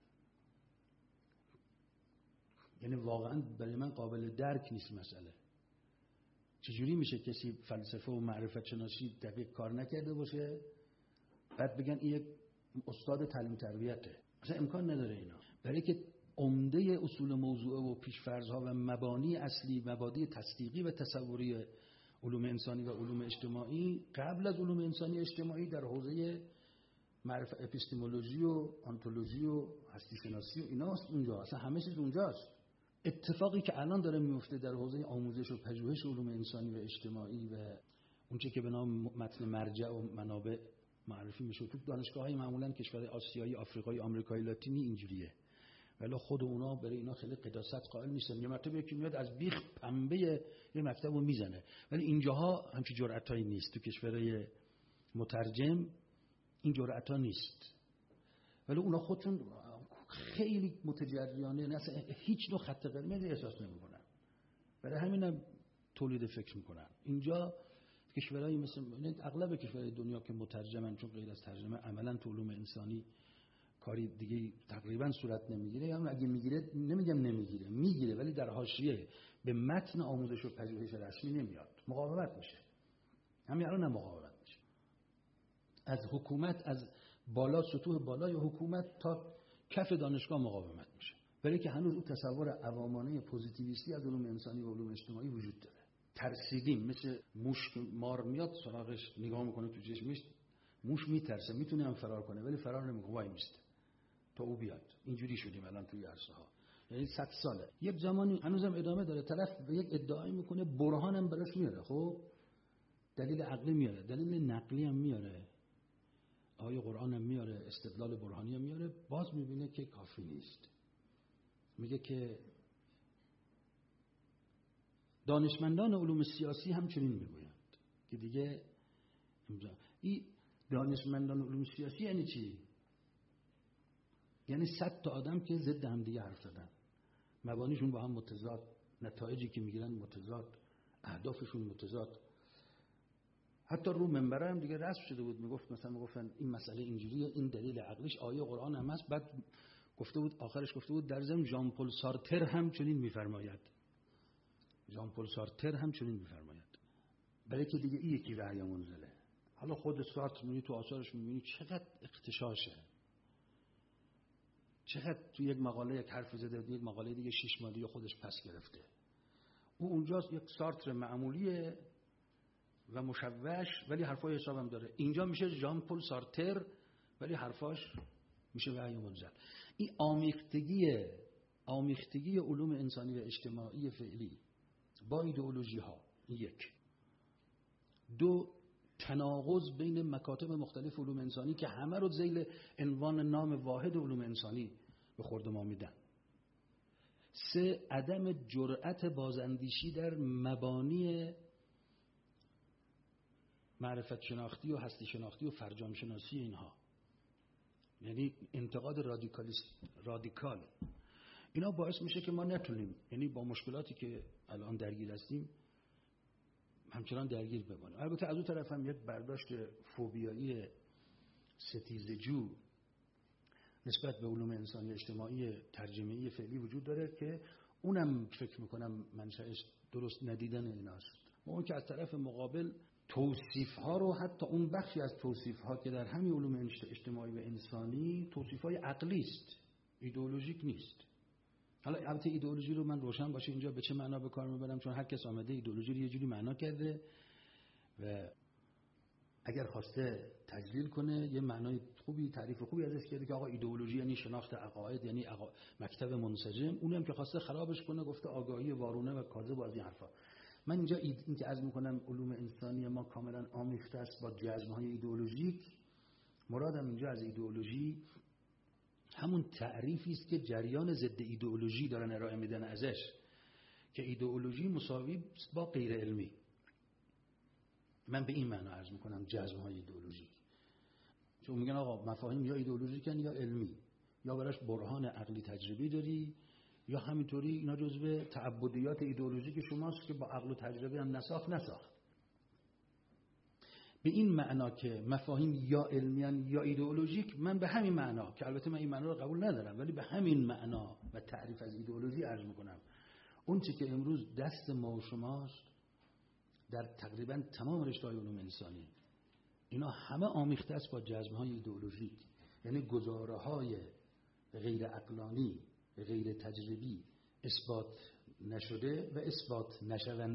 یعنی واقعا برای من قابل درک نیست مسئله. چجوری میشه کسی فلسفه و معرفت شناسی دقیق کار نکرده باشه بعد بگن این یک استاد تعلیم تربیته؟ اصلا امکان نداره اینا. برای که عمده اصول موضوعه و پیش‌فرض‌ها و مبانی اصلی، مبادی تصدیقی و تصوری علوم انسانی و علوم اجتماعی قبل از علوم انسانی اجتماعی در حوزه معرفت اپیستمولوژی و آنتولوژی و هستی شناسی و ایناست. اونجا اصلا همه چیز اونجاست. اتفاقی که الان داره میفته در حوزه آموزش و پژوهش علوم انسانی و اجتماعی و اونچه که به نام متن مرجع و منابع معرفی میشه تو دانشگاه‌های معمولاً کشورهای آسیایی، آفریقایی، آمریکایی لاتینی اینجوریه. ولی خود اونا برای اینا خیلی قداست قائل نیستن. یه مرتبه یکی میاد از بیخ پنبه یه مکتبو میزنه، ولی اینجاها همچین جرأتایی نیست. تو کشورهای مترجم این جرأت‌ها نیست، ولی اونا خودشون خیلی متجریانه، نه هیچ نوع خط قرمزی احساس نمی‌کنن، برای همینم تولید فکر می‌کنن. اینجا کشورهایی مثل اغلب کشورهای دنیا که مترجمن، چون غیر از ترجمه عملاً تو علوم انسانی کاری دیگه تقریبا صورت نمیگیره، یا اگه میگیره نمیگم نمیگیره، میگیره ولی در حاشیه، به متن آموزش و پژوهش رسمی نمیاد، مقاومت میشه. همین الان هم مقاومت میشه از حکومت، از بالا، سطوح بالای حکومت تا کف دانشگاه مقاومت میشه، برای که هنوز اون تصور عوامانه پوزیتیویستی از علوم انسانی و علوم اجتماعی وجود داره. ترسیدیم، مثل موش مار میاد سراغش، نگاه میکنه تو چشمش، موش میترسه، میتونه هم فرار کنه ولی فرار نمیکنه، وای میسته تا او بیاد. اینجوری شدیم الان توی عرصه ها، یعنی 100 ساله. یک زمانی هنوزم ادامه داره، طرف به یک ادعایی میکنه، برهانم براش میاره، خب دلیل عقلی میاره، دلیل نقلی هم میاره، آیه قرآن هم میاره، استدلال برهانی هم میاره، باز میبینه که کافی نیست. میگه که دانشمندان علوم سیاسی همچنین میگویند که دیگه این دانشمندان علوم سیاسی یعنی چی؟ یعنی 100 تا آدم که ضد هم دیگه حرف زدن، مبانیشون با هم متضاد، نتایجی که میگیرن متضاد، اهدافشون متضاد. حتی رو منبر هم دیگه رسم شده بود، میگفتن این مسئله اینجوریه، این دلیل عقلیش آیه قرآن هم هست. بعد گفته بود، آخرش گفته بود در ضمن ژان پل سارتر هم چنین میفرماید، ژان پل سارتر هم چنین میفرماید. برای که دیگه این یکی رأی منزله. حالا خود سارتر میبینی تو آثارش، میبینی چقدر اختشاشه، چقدر تو یک مقاله یک حرف زده، یک مقاله دیگه 6 ماه دیگه خودش پس گرفته. او اونجاست یک سارتر معمولیه و مشوش، ولی حرفای حسابم داره. اینجا میشه ژان پل سارتر ولی حرفاش میشه وحی منزل. این آمیختگی علوم انسانی و اجتماعی فعلی با ایدئولوژی ها، یک. دو، تناقض بین مکاتب مختلف علوم انسانی که همه رو ذیل عنوان نام واحد علوم انسانی به خورد ما میدن. سه، عدم جرأت بازاندیشی در مبانی معرفت شناختی و هستی شناختی و فرجام شناسی اینها، یعنی انتقاد رادیکال. اینا باعث میشه که ما نتونیم، یعنی با مشکلاتی که الان درگیر هستیم همچنان درگیر بمانیم. البته از اون طرف هم یک برداشت فوبیایی ستیزجو نسبت به علوم انسانی اجتماعی ترجمه‌ای فعلی وجود داره که اونم فکر میکنم منشأش درست ندیدن ایناست. اون که از طرف مقابل توصیف‌ها رو، حتی اون بخشی از توصیف‌ها که در همین علوم اجتماعی و انسانی توصیف‌های عقلی است، ایدئولوژیک نیست. حالا البته ایدئولوژی رو من روشن باشه اینجا به چه معنا به کار میبرم، چون هر کس آمده ایدئولوژی رو یه جوری معنا کرده و اگر خواسته تجلیل کنه یه معنای خوبی، تعریف خوبی ازش کرده که آقا ایدئولوژی یعنی شناخت عقاید، یعنی مکتب منسجم. اونی هم که خواسته خرابش کنه گفته آگاهی وارونه و کاذب و از این حرفا. من اینجا این که عرض میکنم علوم انسانی ما کاملا آمیخته است با جزم‌های ایدئولوژیک، مرادم اینجا از ایدئولوژی همون تعریفی است که جریان ضد ایدئولوژی دارن ارائه میدن ازش، که ایدئولوژی مساوی با غیر علمی. من به این معنا عرض میکنم جزم‌های ایدئولوژیک، چون میگن آقا مفاهیم یا ایدئولوژیکن یا علمی، یا براش برهان عقلی تجربی داری یا همینطوری اینا جزو تعبدیات ایدئولوژیک شماست که با عقل و تجربه هم نساخت. به این معنا که مفاهیم یا علمیان یا ایدئولوژیک، من به همین معنا، که البته من این معنا رو قبول ندارم، ولی به همین معنا و تعریف از ایدئولوژی عرض میکنم. اون چی که امروز دست ما و شماست در تقریبا تمام رشته‌های علوم انسانی، اینا همه آمیخته است با جزم‌های ایدئولوژیک، یعنی گزاره‌های غیر عقلانی، غیر تجربی، اثبات نشده و اثبات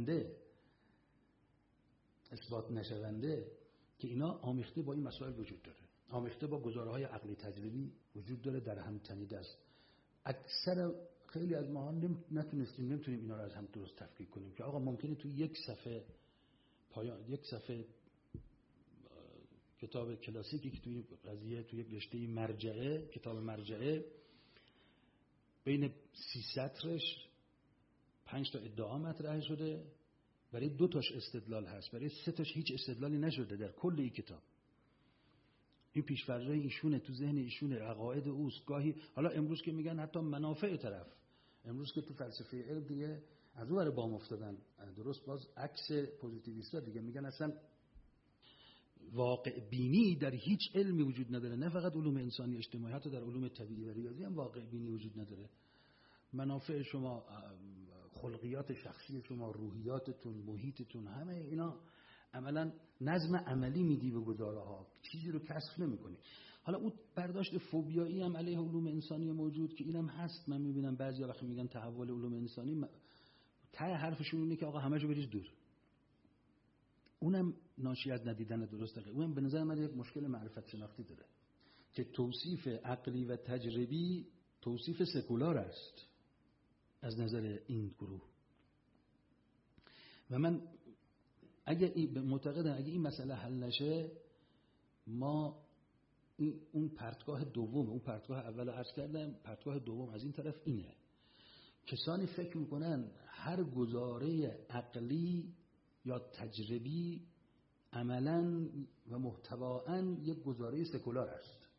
نشونده که اینا آمیخته با این مسائل وجود داره، آمیخته با گزاره‌های عقلی تجربی وجود داره، در هم تنیده است. اکثر خیلی از ما نمیتونیم اینا رو از هم درست تفکیک کنیم که آقا ممکنه تو یک صفحه کتاب کلاسیکی که توی قضیه توی یک رشته مرجعه، کتاب مرجعه، بین 30 سطرش 5 تا ادعا مطرح شده، برای 2 تاش استدلال هست، برای 3 تاش هیچ استدلالی نشده در کل این کتاب. این پیش‌فرض‌های ایشونه، تو ذهن ایشونه، عقاید اوست. گاهی حالا امروز که میگن حتی منافع طرف، امروز که تو فلسفه علم دیگه از اون ور بام افتادن، درست باز عکس پوزیتیویستا دیگه میگن اصلا واقع بینی در هیچ علمی وجود نداره، نه فقط علوم انسانی اجتماعی، حتی در علوم طبیعی و ریاضی هم واقع بینی وجود نداره. منافع شما، خلقیات شخصی شما، روحیاتتون، محیطتون، همه اینا عملا نظم عملی میدی به گزاره‌ها، چیزی رو کشف نمی‌کنی. حالا اون برداشت فوبیایی هم علیه علوم انسانی موجود که اینم هست. من می‌بینم بعضیا وقتی میگن تحول علوم انسانی، ته حرفشون اینه که آقا همه‌شو بریز دور. اونم ناشی از ندیدن درسته. اونم به نظر من یک مشکل معرفت شناختی داره که توصیف عقلی و تجربی توصیف سکولار است از نظر این گروه. و من معتقدن اگه این مسئله حل نشه، ما اون پرتگاه دوم، اون پرتگاه اول عرض کردم، پرتگاه دوم از این طرف اینه. کسانی فکر میکنن هر گزاره عقلی یا تجربی عملاً و محتوااً یک گزاره سکولار است.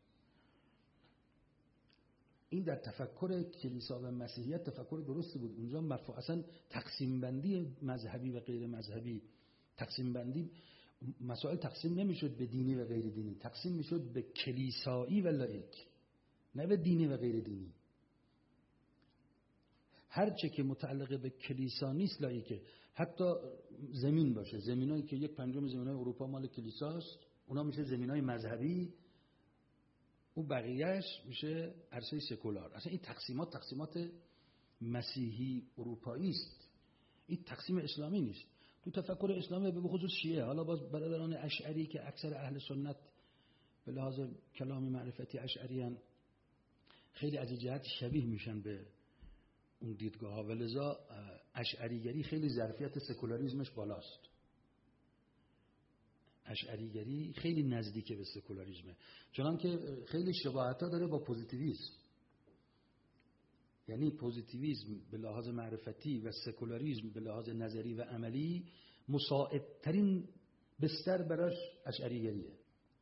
این در تفکر کلیسا و مسیحیت تفکر درستی بود. اونجا اصلا تقسیم بندی مذهبی و غیر مذهبی، تقسیم بندی مسائل تقسیم نمیشد به دینی و غیر دینی، تقسیم میشد به کلیسایی و لایک، نه به دینی و غیر دینی. هر چه که متعلق به کلیسا نیست لایکه، حتی زمین باشه، زمینایی که 1/5 زمینای اروپا مال کلیساست، اونا میشه زمینای مذهبی، اون بقیهش میشه عرصه سکولار. اصلا این تقسیمات مسیحی اروپایی است، این تقسیم اسلامی نیست. تو تفکر اسلامی به خصوص شیعه، حالا باز برادران اشعری که اکثر اهل سنت به لحاظ کلامی معرفتی اشعریان، خیلی از جهت شبیه میشن به اون دیدگاه ها، ولذا اشعریگری خیلی ظرفیت سکولاریسمش بالاست. اشعریگری خیلی نزدیک به سکولاریسمه، چنانکه خیلی شباهت‌ها داره با پوزیتیویسم. یعنی پوزیتیویسم به لحاظ معرفتی و سکولاریسم به لحاظ نظری و عملی مساعدترین بستر براش اشعریگریه.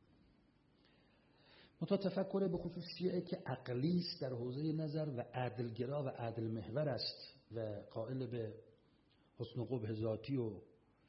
تفکر به خصوص شیعه که عقلی است در حوزه نظر و عدلگرا و عدل محور است و قائل به حسن و قبح ذاتی و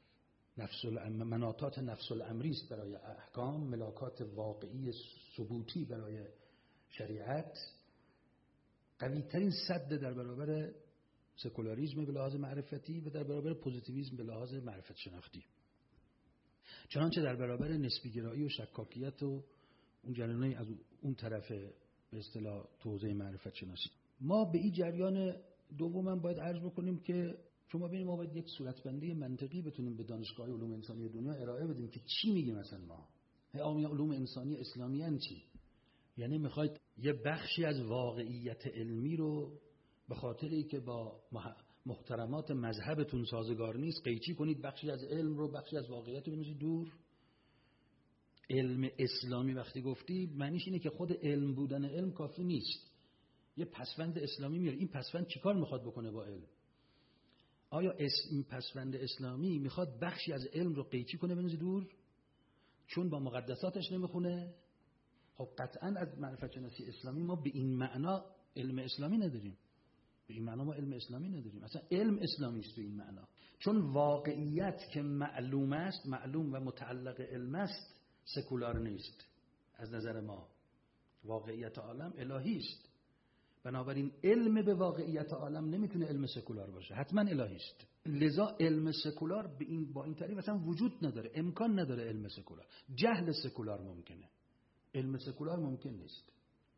مناطات نفس الامری است برای احکام، ملاکات واقعی ثبوتی برای شریعت، قوی ترین سد در برابر سکولاریسم به لحاظ معرفتی و در برابر پوزیتیویسم به لحاظ معرفت شناختی. چنانچه در برابر نسبی گرایی و شکاکیت و اون جریانای از اون طرف به اصطلاح توزیع معرفت شناسی. ما به این جریان دومم باید عرض بکنیم که شما ببینید ما باید یک صورتبندی منطقی بتونیم به دانشگاه علوم انسانی دنیا ارائه بدیم که چی میگیم مثلا ما. علوم انسانی اسلامی ان چی؟ یعنی میخواید یه بخشی از واقعیت علمی رو به خاطری که با محترمات مذهبتون سازگار نیست قیچی کنید، بخشی از علم رو، بخشی از واقعیت رو بنویسید دور. علم اسلامی وقتی گفتی معنیش اینه که خود علم بودن علم کافی نیست، یه پسوند اسلامی میاره. این پسوند چیکار میخواد بکنه با علم؟ آیا این پسوند اسلامی میخواد بخشی از علم رو قیچی کنه بنویسه دور چون با مقدساتش نمیخونه؟ خب قطعا از معرفت شناسی اسلامی ما به این معنا علم اسلامی نداریم، به این معنا ما علم اسلامی نداریم. اصلا علم اسلامی است به این معنا، چون واقعیت که معلوم است، معلوم و متعلق علم است، سکولار نیست. از نظر ما واقعیت عالم الهی است، بنابراین علم به واقعیت عالم نمیتونه علم سکولار باشه، حتما الهی است. لذا علم سکولار با این تعریف اصلا وجود نداره، امکان نداره. علم سکولار، جهل سکولار ممکنه، علم سکولار ممکن نیست.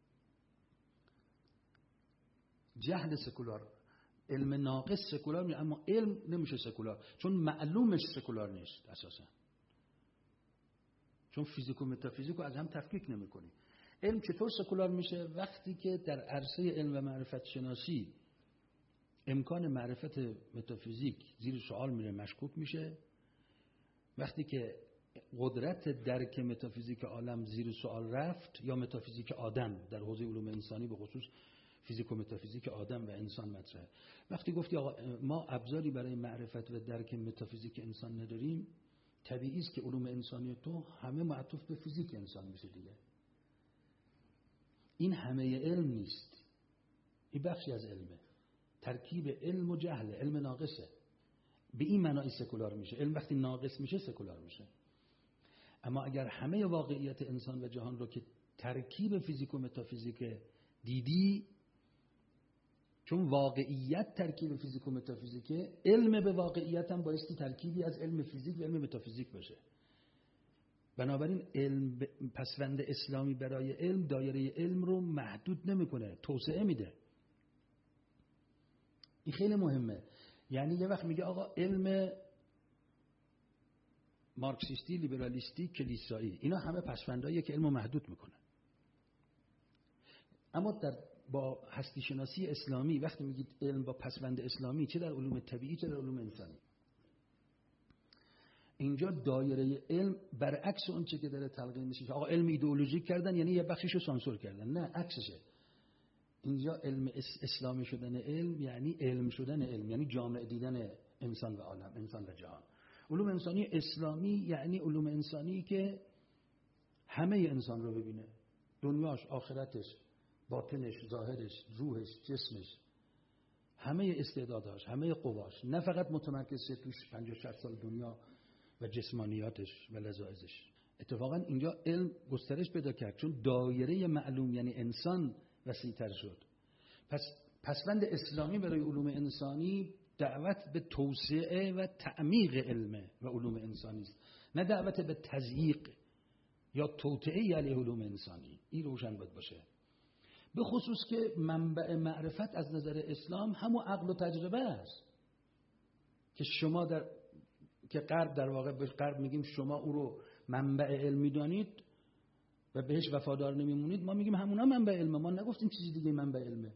جهل سکولار، علم ناقص سکولار میشه، اما علم نمیشه سکولار چون معلومش سکولار نیست اساسا، چون فیزیک و متافیزیک رو از هم تفکیک نمی‌کنی. علم چطور سکولار میشه؟ وقتی که در عرصه علم و معرفت شناسی امکان معرفت متافیزیک زیر سوال میره، مشکوک میشه. وقتی که قدرت درک متافیزیک عالم زیر سوال رفت، یا متافیزیک آدم در حوزه علوم انسانی به خصوص فیزیک و متافیزیک آدم و انسان مطرحه. وقتی گفتی آقا ما ابزاری برای معرفت و درک متافیزیک انسان نداریم، طبیعی است که علوم انسانی تو همه معطوف به فیزیک انسان میشه دیگه. این همه علم نیست، این بخشی از علمه. ترکیب علم و جهل، علم ناقصه. به این معنای سکولار میشه. علم وقتی ناقص میشه سکولار میشه. اما اگر همه واقعیت انسان و جهان رو که ترکیب فیزیک و متافیزیک دیدی، چون واقعیت ترکیب فیزیک و متافیزیکه، علم به واقعیت هم بایستی ترکیبی از علم فیزیک و علم متافیزیک باشه. بنابراین علم پسوند اسلامی برای علم دایره علم رو محدود نمیکنه، توسعه میده. این خیلی مهمه. یعنی یه وقت میگه آقا علم مارکسیستی، لیبرالیستی، کلیسایی، اینا همه پسونداییه که علم رو محدود میکنه. اما با هستی شناسی اسلامی وقتی میگید علم با پسوند اسلامی، چه در علوم طبیعی چه در علوم انسانی، اینجا دایره علم برعکس اون چه که داره تلقین میشه که آقا علم ایدئولوژیک کردن یعنی یه بخشیشو سانسور کردن. نه، عکسشه. اینجا علم اسلامی شدن علم یعنی علم شدن علم، یعنی جامع دیدن انسان و عالم، انسان و جهان. علوم انسانی اسلامی یعنی علوم انسانی که همه انسان رو ببینه، دنیاش، آخرتش، باطنش، ظاهرش، روحش، جسمش، همه استعداداش، همه قواش، نه فقط متمرکز توش 50-60 سال دنیا و جسمانیاتش و لذایذش. اتفاقا اینجا علم گسترش پیدا کرد چون دایره معلوم یعنی انسان وسیع‌تر شد. پس پسوند اسلامی برای علوم انسانی دعوت به توسعه و تعمیق علم و علوم انسانی است، نه دعوت به تضییق یا توطئه علیه علوم انسانی. این روشن باید باشه. به خصوص که منبع معرفت از نظر اسلام همون عقل و تجربه است که شما که غرب در واقع به غرب میگیم شما او رو منبع علم میدانید و بهش وفادار نمیمونید، ما میگیم همونا منبع علم. ما نگفتیم چیزی دیگه منبع علمه.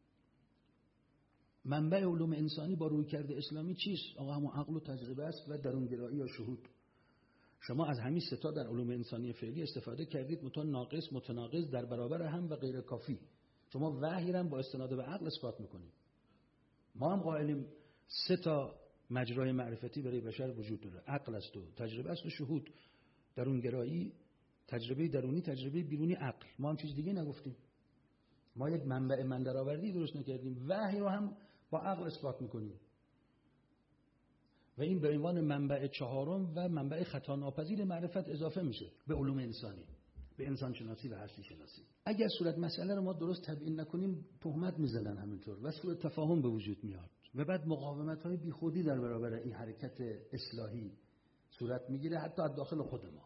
منبع علوم انسانی با رویکرد اسلامی چیست؟ آقا همون عقل و تجربه است و درونگرایی یا شهود. شما از همین ستا در علوم انسانی فعلی استفاده کردید، ناقص، متناقض، در برابر هم و غیر کافی. شما وحی را با استناد به عقل اثبات میکنید. ما هم قائلیم 3 مجرای معرفتی برای بشر وجود داره: عقل است و تجربه است و شهود. درونگرایی، تجربه درونی، تجربه بیرونی، عقل. ما هم چیز دیگه نگفتیم. ما یک منبع من درآوردی درست نکردیم، وحی رو هم با عقل اثبات میکنیم و این به عنوان منبع 4 و منبع خطا ناپذیر معرفت اضافه میشه به علوم انسانی، به انسان شناسی و هستی شناسی. اگر صورت مسئله رو ما درست تبیین نکنیم تهمت میزنن همینطور و سوء تفاهم به وجود میاد و بعد مقاومت‌های بیخودی در برابر این حرکت اصلاحی صورت میگیره، حتی از داخل خود ما.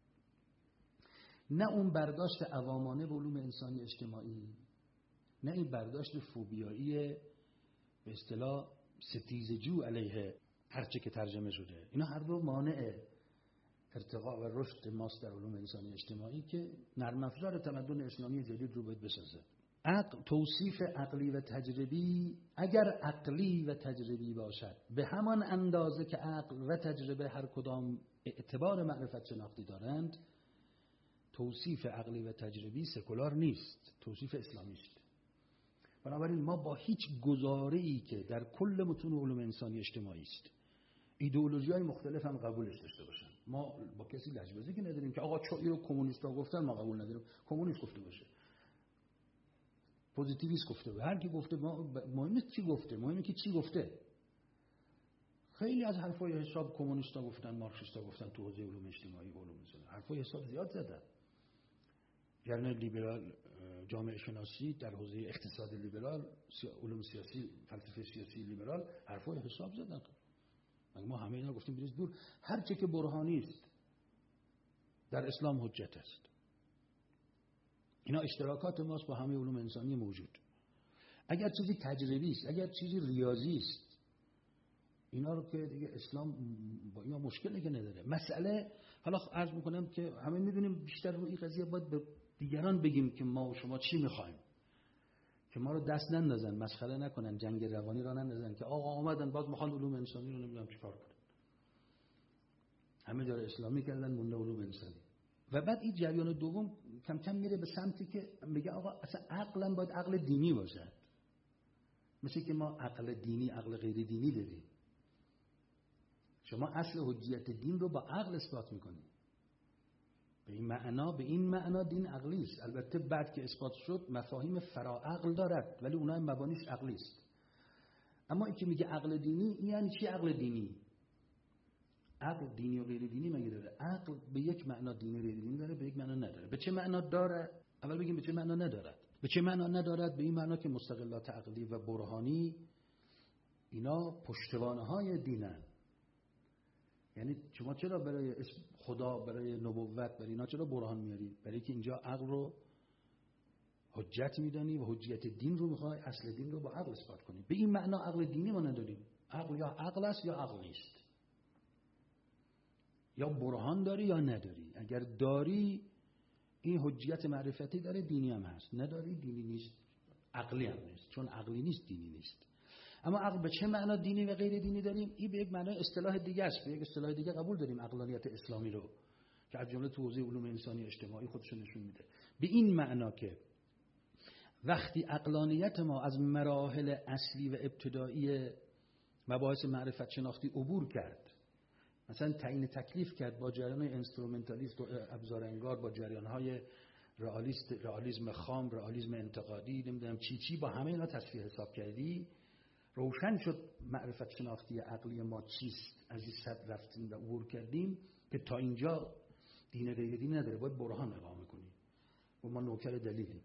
نه اون برداشت عوامانه به علوم انسانی اجتماعی، نه این برداشت فوبیایی به اصطلاح ستیزجو علیه هرچه که ترجمه شده. اینا هر دو مانع ارتقاء و رشد ماست در علوم انسانی اجتماعی که نرم افزار تمدن اسلامی جدید رو باید بسازه. عقل، توصیف عقلی و تجربی اگر عقلی و تجربی باشد به همان اندازه که عقل و تجربه هر کدام اعتبار معرفت شناختی دارند، توصیف عقلی و تجربی سکولار نیست، توصیف اسلامی است. بنابراین ما با هیچ گزاره‌ای که در کل متون علوم انسانی اجتماعی است ایدئولوژی‌های مختلف هم قبولش داشته باشن، ما با کسی لجبازی که نداریم که آقا چون اینو کمونیست‌ها گفتن ما قبول نداریم. کمونیست گفته باشه، پوزیتیویست گفته باشه، هر کی گفته، مهم نیست چی گفته، مهمه که چی گفته. خیلی از حرفای حساب کمونیست‌ها گفتن، مارکسیست‌ها گفتن تو حوزه علوم اجتماعی و علوم انسانی حرفای حساب زیاد زدن. جریان لیبرال، جامعه شناسی در حوزه اقتصاد لیبرال، علوم سیاسی، فلسفه سیاسی لیبرال حرفای حساب زدن. ما همه اینا گفتیم بریز دور. هر چه که برهانی است در اسلام حجت است. اینا اشتراکات ماست با همه علوم انسانی موجود. اگر چیزی تجربی است، اگر چیزی ریاضی است، اینا رو که دیگه اسلام با اینا مشکلی که نداره. مسئله حالا عرض میکنم که همه میدونیم بیشتر رو این قضیه باید به دیگران بگیم که ما و شما چی میخوایم، که ما رو دست نندازن، مسخره نکنن، جنگ روانی را نندازن که آقا آمدن باز میخوان علوم انسانی رو نمیدونم چیکار کنن. همه جا اسلامی کردن، مونده علوم انسانی. و بعد این جریان دوم کم کم میره به سمتی که میگه آقا اصلا عقلا باید عقل دینی باشد. مثل که ما عقل دینی، عقل غیر دینی داریم. شما اصل حجیت دین رو با عقل اثبات میکنید. به این معنا دین عقلی است. البته بعد که اثبات شد مفاهیم فراعقل دارد، ولی اونها مبانیش عقلی است. اما این که میگه عقل دینی، یعنی چی عقل دینی؟ عقل دینی و غیر دینی مگه داره؟ عقل به یک معنا دینی و غیر دینی داره، به یک معنا نداره. به چه معنا داره؟ اول بگیم به چه معنا ندارد. به چه معنا ندارد؟ به این معنا که مستقلات عقلی و برهانی اینا پشتوانه‌های دینن. یعنی شما چرا برای خدا، برای نبوت، برای اینا چرا برهان میارید؟ برای که اینجا عقل رو حجت میدانی و حجیت دین رو میخوای اصل دین رو با عقل اثبات کنی. به این معنا عقل دینی ما نداریم. عقل یا عقل است یا عقل نیست. یا برهان داری یا نداری. اگر داری این حجیت معرفتی داره، دینی هم هست. نداری دینی نیست، عقلی هم نیست. چون عقلی نیست دینی نیست. اما عقل به چه معنا دینی و غیر دینی داریم؟ این به یک معنای اصطلاح دیگه است. به یک اصطلاح دیگه قبول داریم عقلانیت اسلامی رو که از جمله تو حوزه علوم انسانی اجتماعی خودش نشون میده. به این معنا که وقتی عقلانیت ما از مراحل اصلی و ابتدایی مباحث معرفت شناختی عبور کرد، مثلا تعیین تکلیف کرد با جریان اینسترومنتالیست و ابزارانگار، با جریان‌های رئالیسم خام، رئالیسم انتقادی، نمیدونم چی با همه اینا تصفیه حساب کردی، روشن شد معرفت شناختی عقلی ما چیست. از این سطح رفتیم و عبور کردیم که تا اینجا دین غیر دین نداره، باید برهان اقامه کنیم و ما نوکر دلیلیم.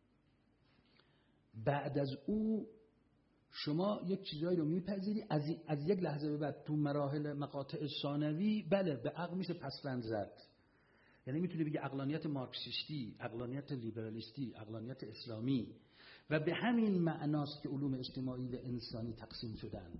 بعد از او شما یک چیزایی رو میپذیری، از یک لحظه به بعد تو مراحل مقاطع ثانوی بله به عقل میشه پسوند زد. یعنی میتونی بگی عقلانیت مارکسیستی، عقلانیت لیبرالیستی، عقلانیت اسلامی، و به همین معناست که علوم اجتماعی و انسانی تقسیم شدن.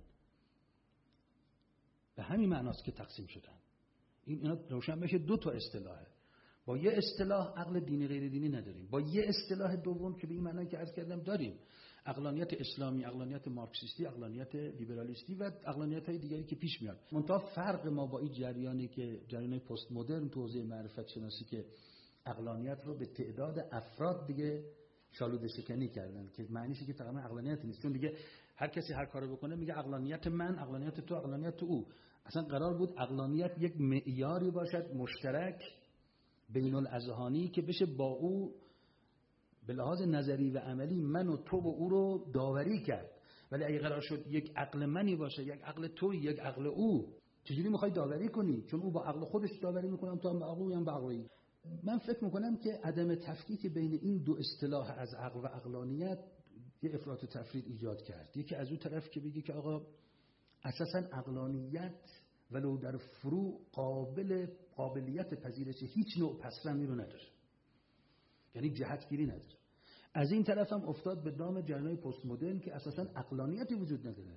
به همین معناست که تقسیم شدن. اینا روشن بشه دو تا اصطلاحه. با یه اصطلاح عقل دینی غیر دینی نداریم، با یه اصطلاح دوم که به این معنایی که عرض کردم داریم، عقلانیت اسلامی، عقلانیت مارکسیستی، عقلانیت لیبرالیستی و عقلانیت‌های دیگری که پیش میاد. منتها فرق ما با این جریانی که جریان پست مدرن تو حوزه معرفت شناسی که عقلانیت رو به تعداد افراد دیگه شالوده شکنی کردن که معنیشه که تمام عقلانیت نیست، چون دیگه هر کسی هر کارو بکنه میگه عقلانیت من، عقلانیت تو، عقلانیت او. اصلا قرار بود عقلانیت یک معیاری باشد مشترک بین الاذهانی که بشه با او به لحاظ نظری و عملی من و تو و او رو داوری کرد. ولی اگه قرار شد یک عقل منی باشه، یک عقل توی، یک عقل او، چجوری میخوای داوری کنی؟ چون او با عقل خودش داوری میکنم، تو هم با عقل هم با عقلی. من فکر میکنم که عدم تفکیک بین این دو اصطلاح از عقل و عقلانیت یه افراط و تفرید ایجاد کرد. یکی از اون طرف که بگی که آقا اساساً عقلانیت ولو در فروع قابلیت پذیرش هیچ نوع پسوندی رو نداره، یعنی جهتگیری نداره. از این طرف هم افتاد به دام جریان پست مدرن که اساساً عقلانیتی وجود نداره،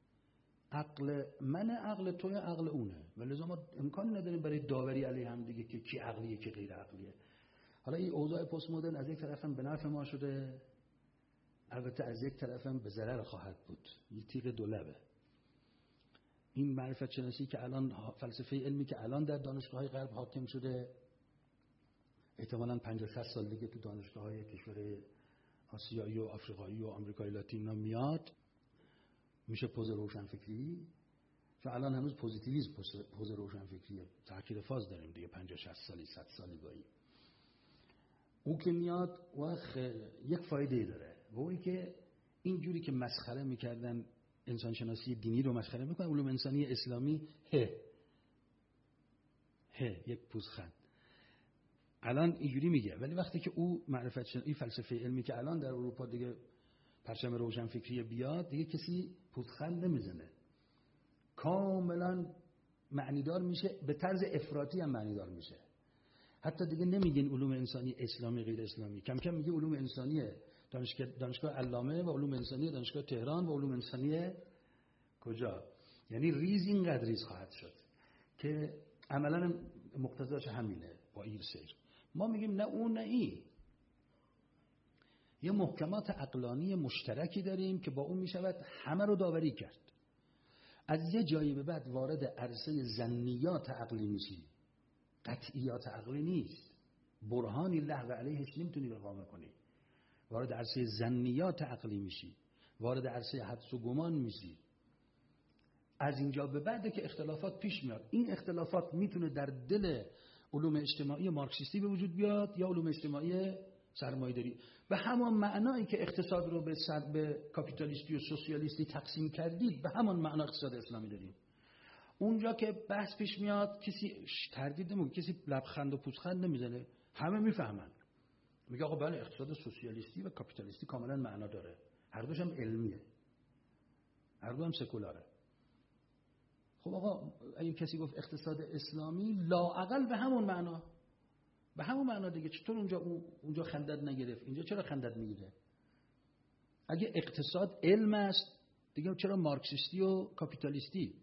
عقل من، عقل توی، عقل اونه، ولذا ما امکان نداریم برای داوری علیه هم دیگه که کی عقلیه کی غیر عقلیه. حالا این اوضاع پست مدرن از یک طرف هم به نفع ما شده، البته از یک طرف هم به ضرر خواهد بود. یه تیغ دولبه. این معرفت شناسی که الان، فلسفه علمی که الان در دانشگاه‌های غرب حاکم شده، احتمالاً 50-60 سال دیگه تو دانشگاه‌های کشور آسیایی و آفریقایی و آمریکای لاتین میاد، میشه پوز روشنفکری. چون الان هنوز پوزیتیویسم پوز روشنفکریه، تغییر فاز داریم دیگه، 50-60 سالی 100 سالی گاهی. او که میاد و یک فایده داره، و اونی که اینجوری که مسخره میکردن انسان شناسی دینی رو مسخره میکنن، علوم انسانی اسلامی یک پوزخند الان اینجوری میگه. ولی وقتی که او معرفت شناسی، فلسفه علمی که الان در اروپا دیگه پرچم روشنفکری بیاد، دیگه کسی پوزخند نمیزنه، کاملا معنیدار میشه، به طرز افراطی هم معنیدار میشه. حتی دیگه نمیگین علوم انسانی اسلامی غیر اسلامی، کم کم میگه علوم انسانی دانشگاه علامه و علوم انسانی دانشگاه تهران و علوم انسانی کجا. یعنی ریز اینقدر ریز خواهد شد که عملا مقتضاش همینه. با این سیر ما میگیم نه اون نه این، یه محکمات عقلانی مشترکی داریم که با اون میشود همه رو داوری کرد. از یه جایی به بعد وارد عرصه ظنیات عقلی میشی، قطعیات عقلی نیست، برهانی له و علیهش نمیتونی اقامه کنی. وارد عرصه ظنیات عقلی میشی، وارد عرصه حدس و گمان میشی. از اینجا به بعد که اختلافات پیش میاد، این اختلافات میتونه در دل علوم اجتماعی مارکسیستی به وجود بیاد یا علوم اجتماعی سرمایه‌داری. به همان معنایی که اقتصاد رو به کاپیتالیستی و سوسیالیستی تقسیم کردید، به همان معنا اقتصاد اسلامی داریم. اونجا که بحث پیش میاد کسی تردید نمیکنه، کسی لبخند و پوزخند نمیزنه، همه میفهمن. میگه آقا بله اقتصاد سوسیالیستی و کاپیتالیستی کاملا معنا داره، هر دوش هم علمیه، هر دو هم سکولاره. خب آقا اگه کسی گفت اقتصاد اسلامی، لااقل به همون معنا، به همون معنا دیگه. چطور اونجا خندت نگرفت، اینجا چرا خندت میگیره؟ اگه اقتصاد علم است دیگه چرا مارکسیستی و کاپیتالیستی؟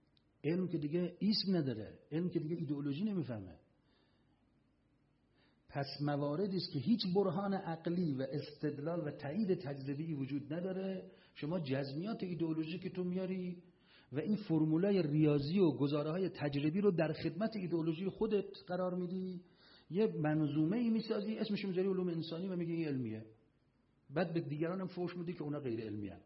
علم که دیگه اسم نداره، علم که دیگه ایدئولوژی نمیفهمه. پس مواردی است که هیچ برهان عقلی و استدلال و تایید تجربی وجود نداره، شما جزمیات ایدئولوژیک تو میاری و این فرمولای ریاضی و گزاره‌های تجربی رو در خدمت ایدئولوژی خودت قرار میدی، یه منظومه‌ای میسازی اسمش میذاری علوم انسانی و میگی این علمیه، بعد به دیگران هم فحش میدی که اونا غیر علمیه.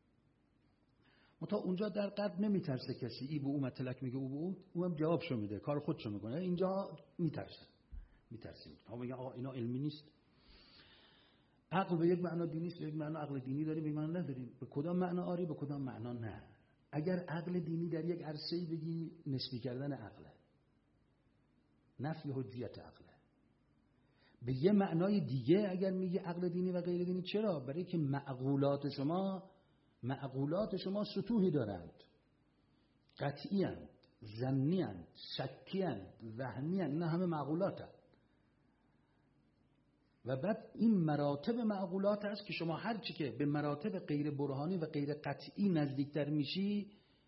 تا اونجا در غرب نمیترسه کسی ای به او مطلق میگه او به او هم جوابشو میده، کار خودشو میکنه. اینجا میترسیم ها، میگن آقا اینا علمی نیست. عقل به یک معنا دینی است، به یک معنا عقل دینی داریم، به یک معنا نداریم. به کدام معنا آری، به کدام معنا نه. اگر عقل دینی در یک عرصه‌ای بگی نسبی کردن عقله، نفی حجیت عقله. به یه معنای دیگه اگر میگی عقل دینی و غیر دینی، چرا؟ برای که معقولات شما سطوحی دارند، قطعی اند، ظنی اند، شکی اند، وهمی اند. اینا همه معقولات اند. و بعد این مراتب معقولات هست که شما هرچی که به مراتب غیر برهانی و غیر قطعی نزدیکتر میشی،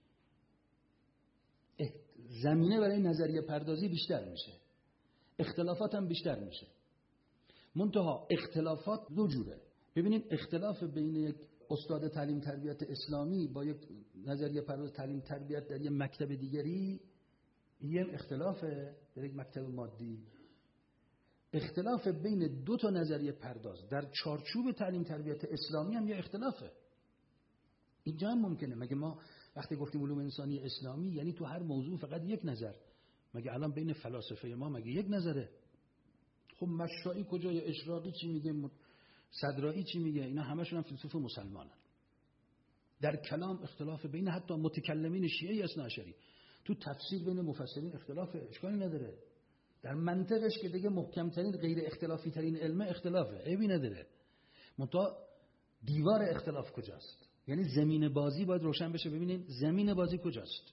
زمینه برای نظریه پردازی بیشتر میشه، اختلافات هم بیشتر میشه. منتها اختلافات دو جوره. ببینید اختلاف بین یک استاد تعلیم تربیت اسلامی با یک نظریه پرداز تعلیم تربیت در یک مکتب دیگری، این اختلافه در یک مکتب مادی. اختلاف بین دو تا نظریه پرداز در چارچوب تعلیم تربیت اسلامی هم یه اختلافه. اینجا هم ممکنه. مگه ما وقتی گفتیم علوم انسانی اسلامی یعنی تو هر موضوع فقط یک نظر؟ مگه الان بین فلاسفه ما مگه یک نظره؟ خب مشائی کجای، اشراقی چی میگه، صدرائی چی میگه، اینا همشون هم فیلسوف مسلمانن. در کلام اختلاف بین حتی متکلمین شیعه اثناعشری، تو تفسیر بین مفسرین اختلاف، اشکالی نداره. در منطقش که دیگه محکم ترین غیر اختلافی ترین علمه اختلافه، عیبی نداره. منتها دیوار اختلاف کجاست؟ یعنی زمین بازی باید روشن بشه. ببینید زمین بازی کجاست؟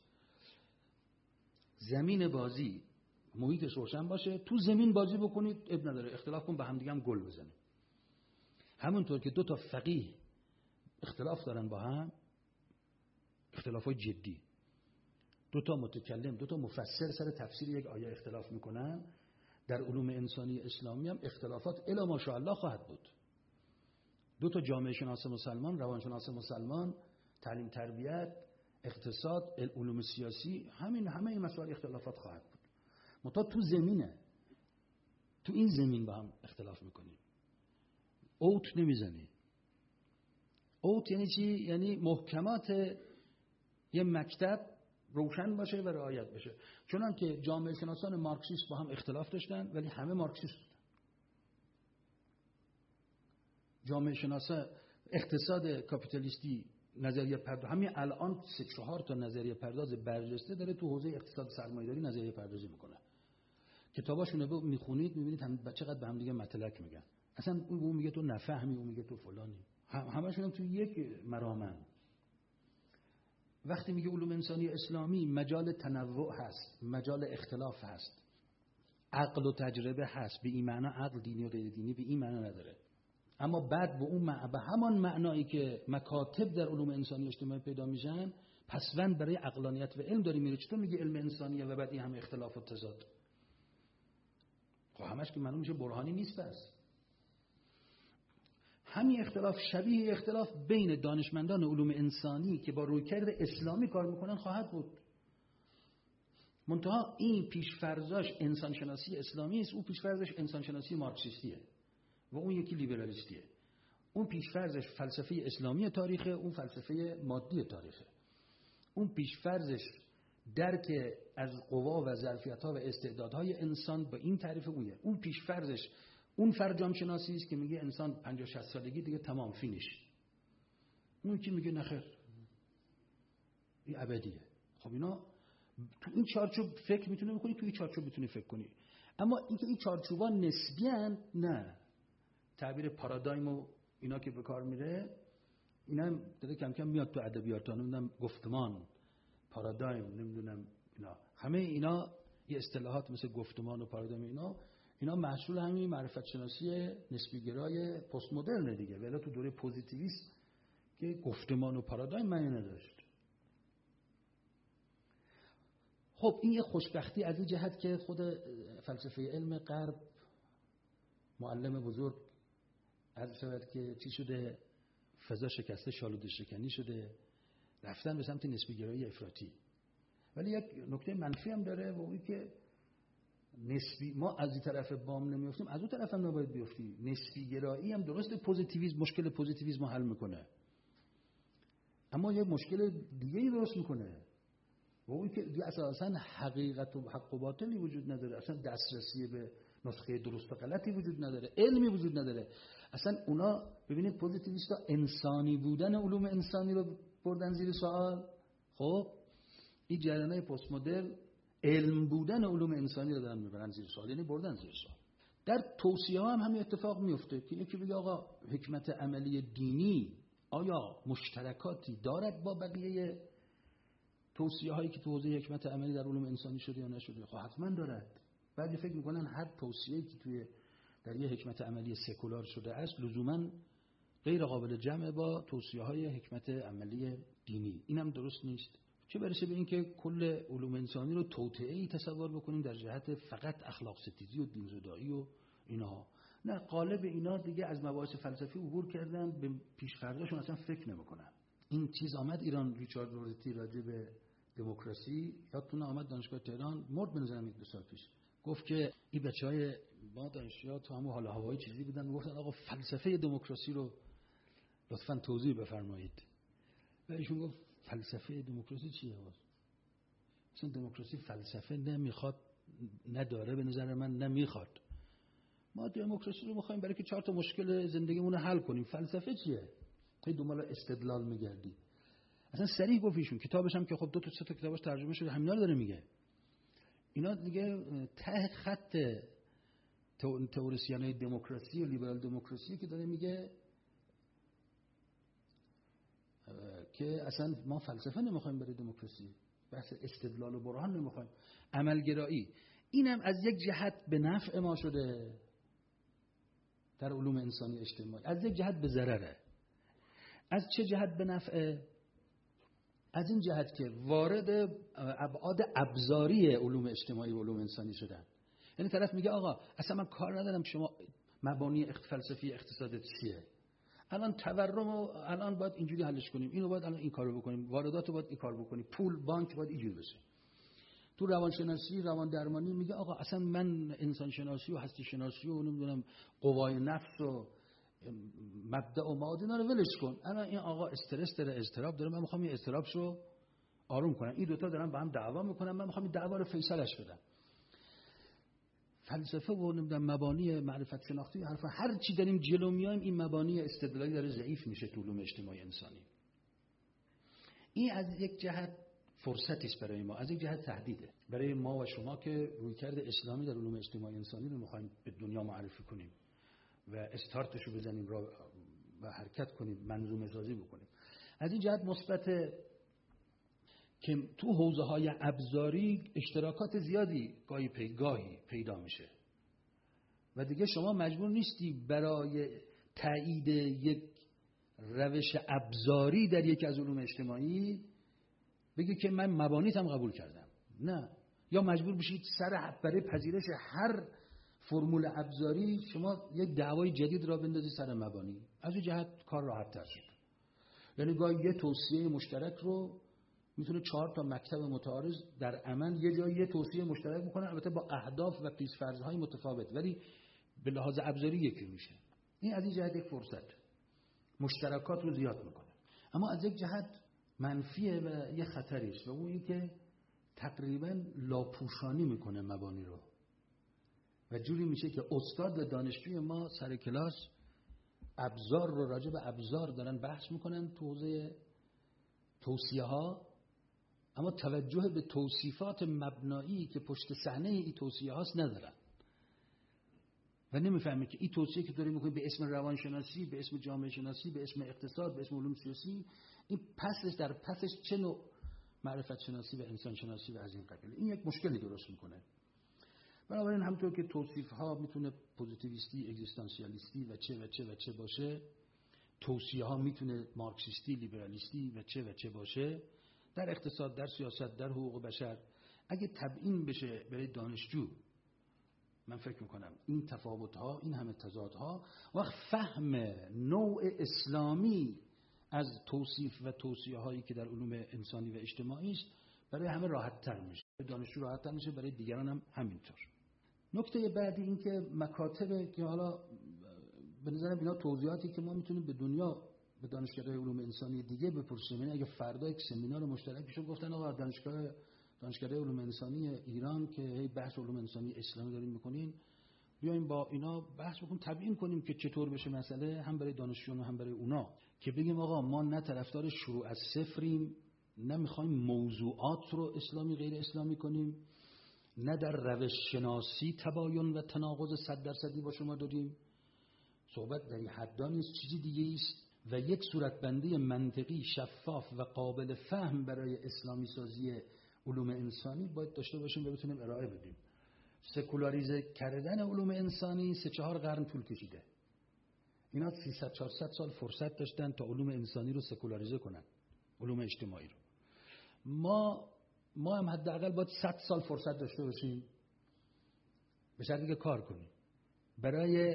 زمین بازی محیطش روشن باشه، تو زمین بازی بکنید اب نداره، اختلاف کن، به هم دیگه هم گل بزنید. همونطور که دو تا فقیه اختلاف دارن با هم، اختلافای جدی، دو تا متکلم، دو تا مفسر سر تفسیر یک آیه اختلاف میکنن، در علوم انسانی اسلامی هم اختلافات الا ماشاءالله خواهد بود. دو تا جامعه شناس مسلمان، روانشناس مسلمان، تعلیم تربیت، اقتصاد، علوم سیاسی، همه این مسائل اختلافات خواهد بود. منتها تو زمینه، تو این زمین با هم اختلاف میکنیم. اوت نمیزنی. اوت یعنی چی؟ یعنی محکمات یه مکتب روشن باشه و رعایت بشه. چنان که جامعه شناسان مارکسیست با هم اختلاف داشتن ولی همه مارکسیست بودن. جامعه شناسا اقتصاد کاپیتالیستی نظریه پرداز، همین الان 3-4 تا نظریه پرداز برجسته داره تو حوزه اقتصاد سرمایه‌داری نظریه پردازی میکنه. کتاباشون رو میخونید میبینید هم چقدر به هم دیگه مطلق میگن. اصلا اون میگه تو نفهمی، اون میگه تو فلانی، همشون هم تو یک مرامن. وقتی میگه علوم انسانی اسلامی مجال تنوع هست، مجال اختلاف هست، عقل و تجربه هست، به این معنا عقل دینی و غیر دینی به این معنا نداره. اما بعد به همان معنایی که مکاتب در علوم انسانی اجتماعی پیدا میشن، پسوند برای عقلانیت و علم داری میره. چطور میگه علم انسانیه و بعد این همه اختلاف و تضاد؟ خب همش که معلوم میشه برهانی نیست. پس همین اختلاف شبیه اختلاف بین دانشمندان علوم انسانی که با رویکرد اسلامی کار میکنن خواهد بود. منتها این پیشفرضاش انسانشناسی اسلامی است، اون پیشفرضش انسانشناسی مارکسیستیه و اون یکی لیبرالیستیه. اون پیشفرضش فلسفه اسلامی تاریخه، اون فلسفه مادی تاریخه. اون پیشفرضش درک از قوا و ظرفیت‌ها و استعدادهای انسان با این تعریف اویه. اون پیشفرضش اون فرجام شناسی است که میگه انسان 50-60 سالگی دیگه تمام فینیش. اون که میگه نخیر این ابدیه. خب اینا تو این چارچوب فکر میتونه بکنی، تو این چارچوب میتونی فکر کنی. اما اینکه این چارچوبا نسبیان، نه. تعبیر پارادایم و اینا که به کار میره، اینا داره کم کم میاد تو ادبیات، نمیدونم گفتمان، پارادایم، نمیدونم اینا، همه اینا یه اصطلاحات مثل گفتمان و پارادایم، اینا محصول همین معرفت شناسی نسبی گرای پست مدرن دیگه. ولی تو دوره پوزیتیویسم که گفتمان و پارادایم معنی نداشت. خب این یه خوشبختی از این جهت که خود فلسفه علم غرب معلم بزرگ عرض شود که چی شده، فضا شکسته، شالوده شکنی شده، رفتن به سمت نسبی گرایی افراطی. ولی یک نکته منفی هم داره و اونی که نسبی، ما از این طرف بام نمیافتیم، از اون طرف هم نباید بیافتیم. نسبی گرایی هم درست پوزیتیویسم مشکل پوزیتیویسم حل میکنه، اما یه مشکل دیگه ای درست میکنه و اون که دیگه اساسا حقیقت و حق و باطلی وجود نداره، اصلا دسترسی به نسخه درست و غلطی وجود نداره، علمی وجود نداره. اصلا اونا ببینید پوزیتیویستا انسانی بودن علوم انسانی رو بردن زیر سوال. خب این جریانای پست مدرن علم بودن علوم انسانی رو دارن میبرن زیر سوال، یعنی بردن زیر سوال. در توصیه ها هم همین اتفاق میفته که یکی بگه آقا حکمت عملی دینی آیا مشترکاتی دارد با بقیه توصیه هایی که تو حوزه حکمت عملی در علوم انسانی شده یا نشده؟ خب حتما دارد. بعضی فکر میکنن هر توصیه‌ای که توی در یه حکمت عملی سکولار شده است لزوما غیر قابل جمع با توصیه های حکمت عملی دینی. اینم درست نیست. چه برسه به این که کل علوم انسانی رو توطئه‌ای تصور بکنیم در جهت فقط اخلاق ستیزی و دینزدایی و اینها. نه، قالب اینا دیگه از مباحث فلسفی عبور کردن، به پیش‌فرداشون اصلا فکر نمی‌کنن. این چیز آمد ایران، ریچارد رورتی راجع به دموکراسی، یادتونه آمد دانشگاه تهران، مرد بنظرم 1-2 سال پیش، گفت که این بچهای ما دانشجوها تو همون حال هوایی چیزی بودن، گفتن آقا فلسفه دموکراسی رو لطفاً توضیح بفرمایید. و ایشون گفت فلسفه دموکراسی چیه؟ اصلا دموکراسی فلسفه نمیخواد، نداره، به نظر من نمیخواد. ما دموکراسی رو میخوایم برای که 4 تا مشکل زندگیمون رو حل کنیم. فلسفه چیه؟ خیلی دنبال استدلال میگردی. اصلا صریح گفت ایشون، کتابش هم که خب 2 تا 3 تا کتابش ترجمه شده همینا رو داره میگه. اینا دیگه ته خط تئوریسینای دموکراسی و لیبرال دموکراسی که داره میگه که اصلا ما فلسفه نمیخوایم برای دموکراسی، بحث استدلال و برهان نمیخوایم. عملگرایی اینم از یک جهت به نفع ما شده در علوم انسانی اجتماعی، از یک جهت به ضرره. از چه جهت به نفعه؟ از این جهت که وارد ابعاد ابزاری علوم اجتماعی و علوم انسانی شدن. یعنی طرف میگه آقا اصلا من کار ندارم شما مبانی فلسفی اقتصادت چیه، الان تورم رو الان باید اینجوری حلش کنیم، اینو باید الان این کارو بکنیم، واردات رو باید این کار بکنیم، پول بانک باید اینجوری بشه. تو روانشناسی، روان درمانی میگه آقا اصلا من انسان شناسی و هستی شناسی و نمیدونم قوای نفس و مبدأ و معاد اینا رو ولش کن. الان این آقا استرس داره، اضطراب داره، من میخوام این اضطرابشو آروم کنم. این دوتا دارن با هم دعوا میکنن، من میخوام این دعوا رو فیصلش بدم. فلسفه و نمیدونم مبانی معرفت شناختی حرفا هر چی داریم جلو میایم این مبانی استدلالی داره ضعیف میشه تو علوم اجتماعی انسانی. این از یک جهت فرصتی است برای ما، از یک جهت تهدیده برای ما و شما که رویکرد اسلامی در علوم اجتماعی انسانی رو میخوایم به دنیا معرفی کنیم و استارتش رو بزنیم و حرکت کنیم، منظومه سازی بکنیم. از این جهت مثبت که تو حوزه های ابزاری اشتراکات زیادی گاهی پیدا میشه و دیگه شما مجبور نیستی برای تایید یک روش ابزاری در یکی از علوم اجتماعی بگی که من مبانیتم قبول کردم. نه، یا مجبور بشید برای پذیرش هر فرمول ابزاری شما یک دعوای جدید را بندازی سر مبانی. از این جهت کار راحت تر شد. یعنی گاهی یه توصیه مشترک رو میتونه 4 تا مکتب متعارض در عمل یه جایی یه توصیه مشترک بکنن، البته با اهداف و پیش‌فرض‌های متفاوت، ولی به لحاظ ابزاری یکی میشه. این از این جهت یک فرصت، مشترکات رو زیاد میکنه. اما از یک جهت منفیه و یه خطریش و اون این که تقریبا لاپوشانی میکنه مبانی رو و جوری میشه که استاد و دانشجوی ما سر کلاس ابزار رو راجع به ابزار دارن بحث میکنن تو حوزه توصیه ها، اما توجه به توصیفات مبنایی که پشت صحنه این توصیه هاست ندارن و نمیفهمه که این توصیه که داریم میکنیم به اسم روانشناسی، به اسم جامعه شناسی، به اسم اقتصاد، به اسم علوم سیاسی، این پسش در پسش چه نوع معرفت شناسی و انسان شناسی و از این قبیل. این یک مشکلی درست میکنه. بنابراین همونطور که توصیف ها میتونه پوزیتیویستی، اگزیستانسیالیستی و چه باشه، توصیه ها میتونه مارکسیستی، لیبرالیستی و چه باشه، در اقتصاد، در سیاست، در حقوق بشر، اگه تبیین بشه برای دانشجو من فکر میکنم این تفاوت‌ها، این همه تضادها، وقت فهم نوع اسلامی از توصیف و توصیه‌هایی که در علوم انسانی و اجتماعی است برای همه راحت‌تر میشه، دانشجو راحت‌تر میشه، برای دیگران هم همینطور. نکته بعدی این که مکاتب که حالا به نظرم اینا توضیحاتی که ما میتونیم به دنیا به دانشگاه‌های علوم انسانی دیگه بپرسیم. یعنی اگه فردا یک سمینار مشترک بشه گفتن آقا دانشگاه علوم انسانی ایران که هی بحث علوم انسانی اسلامی داریم میکنین، بیایم با اینا بحث بکنیم، تبیین کنیم که چطور بشه مسئله، هم برای دانشجویان و هم برای اونا، که بگیم آقا ما نه طرفدار شروع از صفریم، نه میخوایم موضوعات رو اسلامی غیر اسلامی کنیم، نه در روش شناسی تباین و تناقض 100% با شما داریم. صحبت در این حدا نیست، چیزی دیگه است و یک صورتبندی منطقی شفاف و قابل فهم برای اسلامی سازی علوم انسانی باید داشته باشیم و بتونیم ارائه بدیم. سکولاریزه کردن علوم انسانی 3-4 قرن طول کشیده. اینا 300-400 سال فرصت داشتن تا علوم انسانی رو سکولاریزه کنن، علوم اجتماعی رو. ما هم حداقل باید 100 سال فرصت داشته باشیم، به شرطی که کار کنیم برای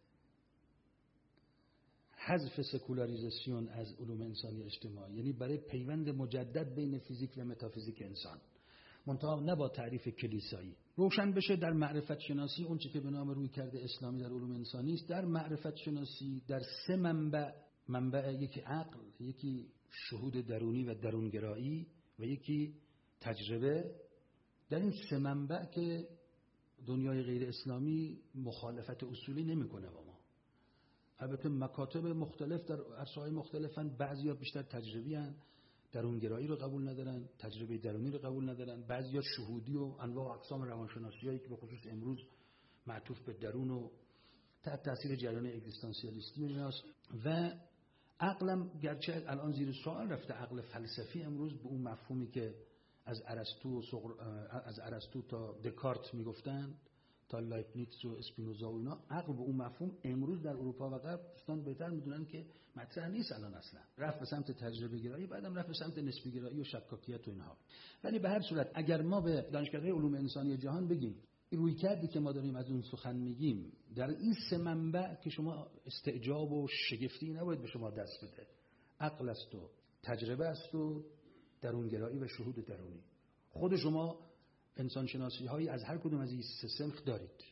حذف سکولاریزاسیون از علوم انسانی اجتماعی، یعنی برای پیوند مجدد بین فیزیک و متافیزیک انسان، منتها نه با تعریف کلیسایی. روشن بشه در معرفت شناسی اون چی که به نام روی کرده اسلامی در علوم انسانی است. در معرفت شناسی در 3 منبع، یکی عقل، یکی شهود درونی و درونگرایی و یکی تجربه. در این 3 منبع که دنیای غیر اسلامی مخالفت اصولی نمیکنه با ما. البته مکاتب مختلف در عرصه‌های مختلفن، بعضیا بیشتر تجربی هستند، درونگرایی رو قبول ندارن، تجربه درونی رو قبول ندارن، بعضیا شهودی و انواع و اقسام روانشناسیایی که به خصوص امروز معطوف به درون و تحت تاثیر جریان اگزیستانسیالیستی ایناست. و عقلم گرچه الان زیر سوال رفته، عقل فلسفی امروز به اون مفهومی که از ارسطو تا دکارت میگفتن تا لایبنیتس و اسپینوزا و اینا، عقل به اون مفهوم امروز در اروپا و غرب دوستان بهتر میدونن که مطرح نیست الان اصلا. رفت به سمت تجربه گرایی، بعدم رفت به سمت نسبی گرایی و شکاکیت و اینها. ولی به هر صورت اگر ما به دانشگاه‌های علوم انسانی جهان بگیم روی کردی که ما داریم از اون سخن میگیم در این 3 منبع که شما استعجاب و شگفتی نباید به شما دست بده، عقل است و تجربه است و درونگرایی و شهود درونی، خود شما انسان شناسی هایی از هر کدوم از این 3 سنخ دارید.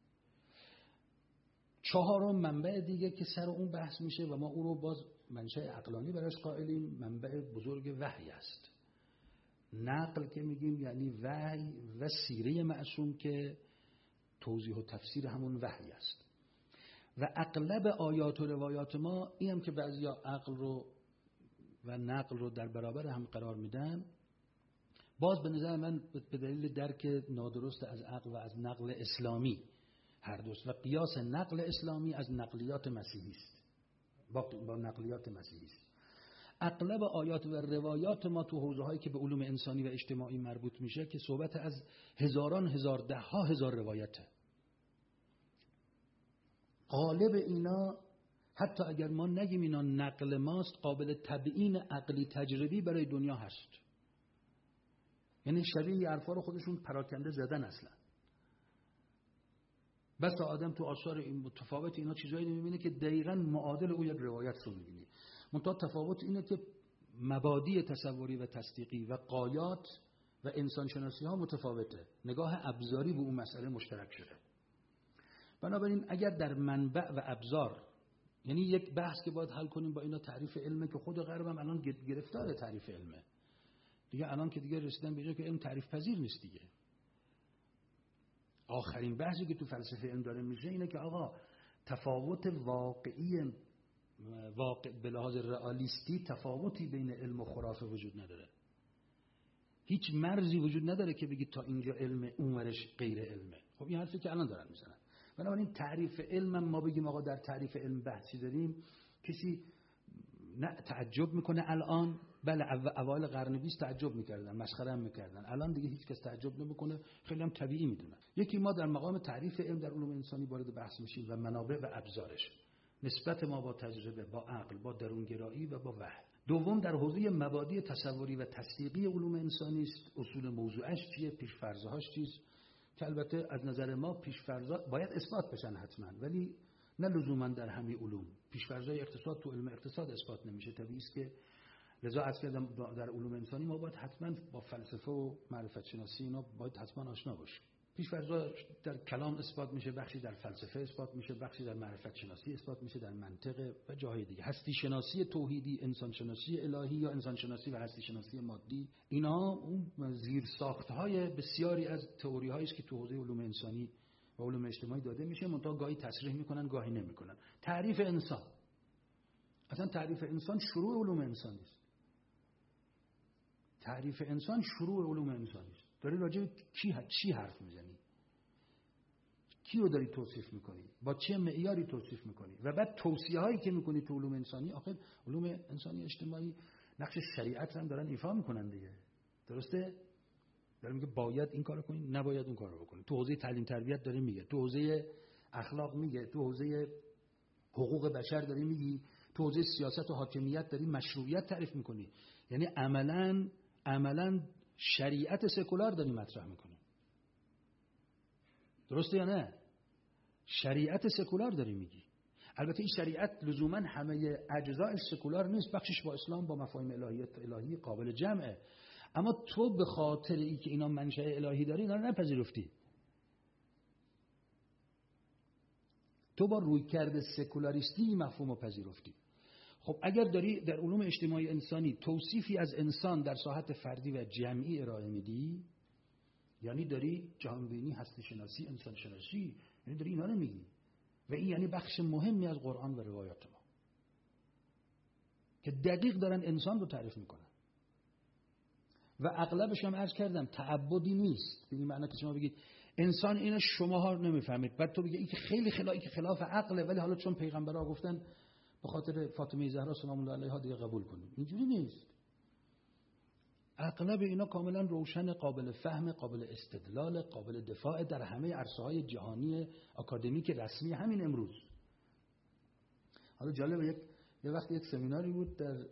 4 منبع دیگه که سر اون بحث میشه و ما او رو باز منشأ عقلانی براش قائلیم، منبع بزرگ وحی است. نقل که میگیم یعنی وحی و سیره معصوم که توضیح و تفسیر همون وحی است. و اغلب آیات و روایات ما اینم که بعضیا عقل رو و نقل رو در برابر هم قرار میدن، باز به نظر من به دلیل درک نادرست از عقل و از نقل اسلامی هر دوست و قیاس نقل اسلامی از نقلیات مسیحی است با نقلیات مسیحی است. اغلب آیات و روایات ما تو حوزه‌هایی که به علوم انسانی و اجتماعی مربوط میشه که صحبت از هزاران هزار، 10,000 هزار روایته. غالب اینا حتی اگر ما نگیم اینا نقل ماست، قابل تبیین عقلی تجربی برای دنیا هست. یعنی شبیه حرفا رو خودشون پراکنده زدن اصلا. بس آدم تو آثار این متفاوت اینا چیزایی میبینه که دقیقاً معادل او یک روایت رو میبینی. منتها تفاوت اینه که مبادی تصوری و تصدیقی و قایات و انسان شناسی ها متفاوته. نگاه ابزاری به اون مسئله مشترک شده. بنابراین اگر در منبع و ابزار، یعنی یک بحث که باید حل کنیم با اینا تعریف علمه که خود غرب هم الان گرفتار تعریف علمه. دیگه الان که دیگه رسیدن به جایی که علم تعریف پذیر نیست دیگه. آخرین بحثی که تو فلسفه علم داره میشه اینه که آقا تفاوت واقعی به لحاظ رئالیستی تفاوتی بین علم و خرافه وجود نداره. هیچ مرزی وجود نداره که بگید تا اینجا علم اونورش غیر علمه. خب این حرفی که الان دارن میزنن. بنابراین تعریف علم ما بگیم آقا در تعریف علم بحثی داریم، کسی نه تعجب میکنه الان، بله اوایل قرن 20 تعجب میکردن، مسخره هم میکردن، الان دیگه هیچ کس تعجب نمیکنه، خیلی هم طبیعی میدونن. یکی ما در مقام تعریف علم در علوم انسانی وارد بحث میشیم و منابع و ابزارش، نسبت ما با تجربه، با عقل، با درونگرایی و با وحی. دوم در حوزه مبادی تصوری و تصدیقی علوم انسانی است، اصول موضوعش چیه، پیش‌فرض‌هاش چیست، که البته از نظر ما پیش‌فرضا باید اثبات بشن حتما، ولی نه لزوما در همه علوم. پیش‌فرضای اقتصاد تو علم اقتصاد اثبات نمیشه، طبیعی است که لذا از کردم در علوم انسانی ما باید حتما با فلسفه و معرفت شناسی اینا باید حتما آشنا باشیم. پیش‌فرضا در کلام اثبات میشه، بخشی در فلسفه اثبات میشه، بخشی در معرفت شناسی اثبات میشه، در منطق و جاهای دیگه. هستی شناسی توحیدی، انسان شناسی الهی یا انسان شناسی و هستی شناسی مادی، اینا اون زیر ساخت‌های بسیاری از تئوری‌هایی است که تو حوزه علوم انسانی و علوم اجتماعی داده میشه، منتها گاهی تصریح میکنن گاهی نمیکنن. تعریف انسان، اصلا تعریف انسان شروع علوم انسانی است. تعریف انسان شروع علوم انسانی است. داری راجع به چی حرف میزنی؟ کی رو داری توصیف میکنی؟ با چه معیاری توصیف میکنی؟ و بعد توصیه هایی که میکنی تو علوم انسانی، آخه علوم انسانی اجتماعی نقش شریعت هم دارن ایفا میکنن دیگه. درسته؟ داره میگه باید این کارو کنی، نباید اون کارو بکنی. تو حوزه تعلیم تربیت داره میگه، تو حوزه اخلاق میگه، تو حوزه حقوق بشر داری میگی، تو حوزه سیاست و حاکمیت داری مشروعیت تعریف میکنی. یعنی عملاً شریعت سکولار داری مطرح میکنی. درسته یا نه؟ شریعت سکولار داری میگی. البته این شریعت لزوما همه اجزای سکولار نیست، بخشش با اسلام با مفاهیم الهی قابل جمعه، اما تو به خاطر ای که اینا منشأ الهی داری اینا رو نپذیرفتی. تو با رویکرد سکولاریستی مفهوم رو پذیرفتی. خب اگر داری در علوم اجتماعی انسانی توصیفی از انسان در ساحت فردی و جمعی ارائه میدی، یعنی داری جهانبینی، هستی شناسی، انسان شناسی، یعنی داری اینا رو میگی و این یعنی بخش مهمی از قرآن و روایات ما که دقیق دارن انسان رو تعریف میکنن و اغلبش هم عرض کردم تعبدی نیست. به این معنی که شما بگید انسان اینو شماها نمیفهمید، بعد تو بگی این که خیلی خلاف عقله، ولی حالا چون پیغمبرها گفتن به خاطر فاطمه زهرا سلام الله علیها دیگه قبول کنیم. اینجوری نیست. اغلب اینا کاملا روشن، قابل فهم، قابل استدلال، قابل دفاع در همه عرصه‌های جهانی آکادمیک رسمی همین امروز. حالا جالبه یه وقت یک سمیناری بود در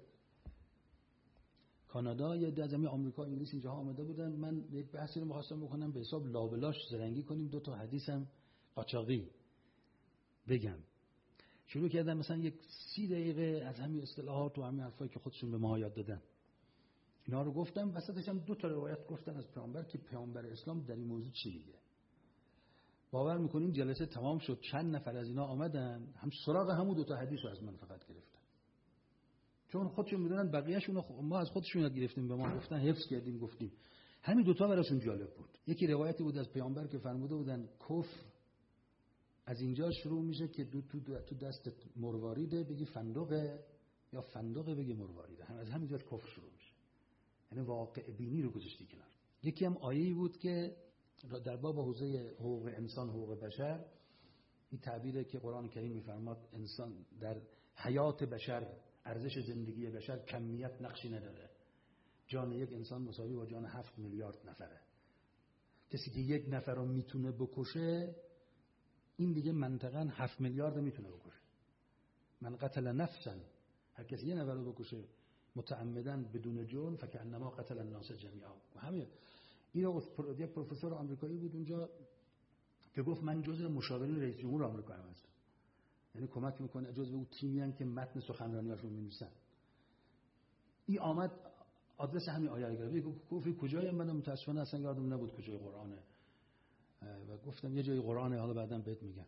کانادا، یه در زمین آمریکا، انگلیس اینجاها آمده بودن. من یک بحثی رو می‌خواستم بکنم به حساب لابلاش زرنگی کنیم، 2 تا حدیثم قاچاقی بگم. شروع کردم مثلا یک 30 دقیقه از همین اصطلاحات و همین حرفایی که خودشون به ما یاد دادن اینا رو گفتم. وسطش هم 2 تا روایت گفتن از پیامبر که پیامبر اسلام در این موضوع چی میگه. باور میکنین جلسه تمام شد، چند نفر از اینا آمدن هم سراغ همون 2 تا حدیث رو از من فقط گرفتن، چون خودشون میدونن بقیه‌شون ما از خودشون یاد گرفتیم، به ما گفتن، حفظ کردیم، گفتیم. همین 2 تا براشون جالب بود. یکی روایتی بود از پیامبر که فرموده بودن کفر از اینجا شروع میشه که تو دست مرواریده بگی فندقه، یا فندقه بگی مرواریده. از همینجا کفر شروع میشه. یعنی واقع بینی رو گذاشتی کنار. یکی هم آیه‌ای بود که در باب حوزه حقوق انسان، حقوق بشر، این تعبیره که قرآن کریم میفرماد انسان در حیات بشر، ارزش زندگی بشر کمیت نقشی نداره. جان یک انسان مساوی با جان 7 میلیارد نفره. کسی که 1 نفر رو میتونه بکشه، این دیگه منطقاً 7 میلیارد میتونه بکشه. من قتل نفسا، هر کسی 1 نفر رو بکشه متعمداً بدون جرم فکأنما قتل الناس جمیعا. همین اینو یک پروفسور آمریکایی بود اونجا که گفت من جزء مشاورین رئیس جمهور آمریکا هستم، یعنی کمک میکنه، جزء اون تیمی ان که متن سخنرانیاشون می‌نویسن. این آمد آدرس همین آیه رو گرفت، گفت کجای من متاسفانه اصلا یادم نبود کجای قرآنه و گفتم یه جای قرآنه، حالا بعداً بهت میگم.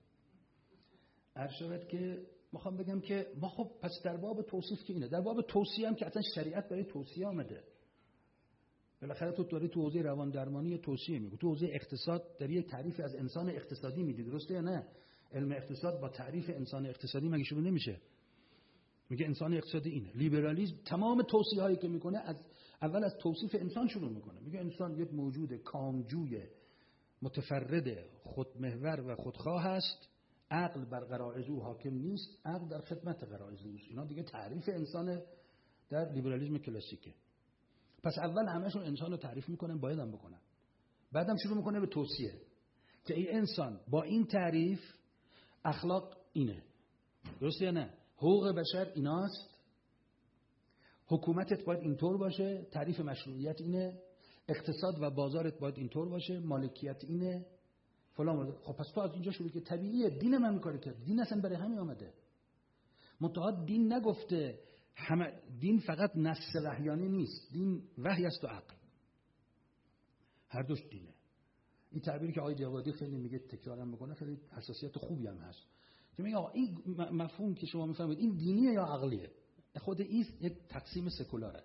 ارشد که میخوام بگم که ما خب پس در باب توصیف که اینه، در باب توصیه هم که اصلا شریعت برای توصیه آمده. بالاخره تو داری تو حوزه روان درمانی توصیه میگی، تو حوزه اقتصاد داری یه تعریف از انسان اقتصادی میدی، درسته یا نه؟ علم اقتصاد با تعریف انسان اقتصادی مگه شروع نمیشه؟ میگه انسان اقتصادی اینه. لیبرالیسم تمام توصیه هایی که میکنه از اول از توصیف انسان شروع میکنه. میگه انسان یک موجود کامجوی، متفرد، خودمحور و خودخواه است. عقل بر غرایز او حاکم نیست، عقل در خدمت غرایز اوست. اینا دیگه تعریف انسان در لیبرالیسم کلاسیکه. پس اول همه‌شون انسان رو تعریف میکنن، باید هم بکنن. بعدم شروع میکنه به توصیه که ای انسان با این تعریف اخلاق اینه، درسته یا نه؟ حقوق بشر ایناست، حکومتت باید اینطور باشه، تعریف مشروعیت اینه، اقتصاد و بازارت باید اینطور باشه، مالکیت اینه، فلان. خب پس تو از اینجا شروع که طبیعیه، دین من کاری کرد. دین اصلا برای همین آمده. منتها دین نگفته دین فقط نص وحیانی نیست، دین وحی است و عقل، هر دوش دینه. این تعبیری که آقای جوادی خیلی میگه، تکرارم میکنه، خیلی حساسیت خوبی هم هست که میگه آقا این مفهوم که شما میفهمید این دینیه یا عقلیه؟ خود این یک تقسیم سکولاره.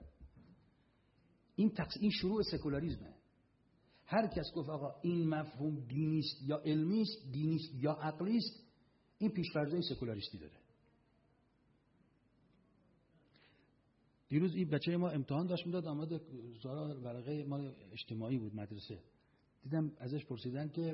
این شروع سکولاریسمه. هر کس گفت آقا این مفهوم دینی است یا علمی است، دینی است یا عقلی است، این پیش‌فرض‌های سکولاریستی داره. دیروز این بچه ما امتحان داشت میداد، آمد زارا ورقه ما اجتماعی بود مدرسه، دیدم ازش پرسیدن که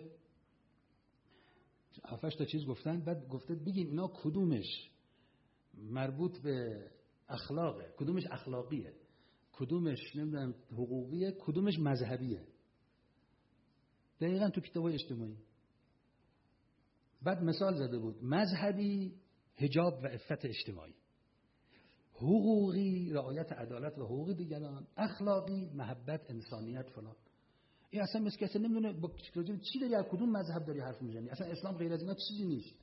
7-8 تا چیز گفتن، بعد گفته بگین اینا کدومش مربوط به اخلاقه، کدومش اخلاقیه، کدومش نمیدونم حقوقیه، کدومش مذهبیه. دقیقاً تو کتابای اجتماعی. بعد مثال زده بود، مذهبی حجاب و عفت اجتماعی، حقوقی رعایت عدالت و حقوق دیگران، اخلاقی محبت انسانیت فلان. این اصلا مثل کسی نمیدونه با چی داری از کدوم مذهب داری حرف میزنی. اصلا اسلام غیر از اینا چیزی نیست.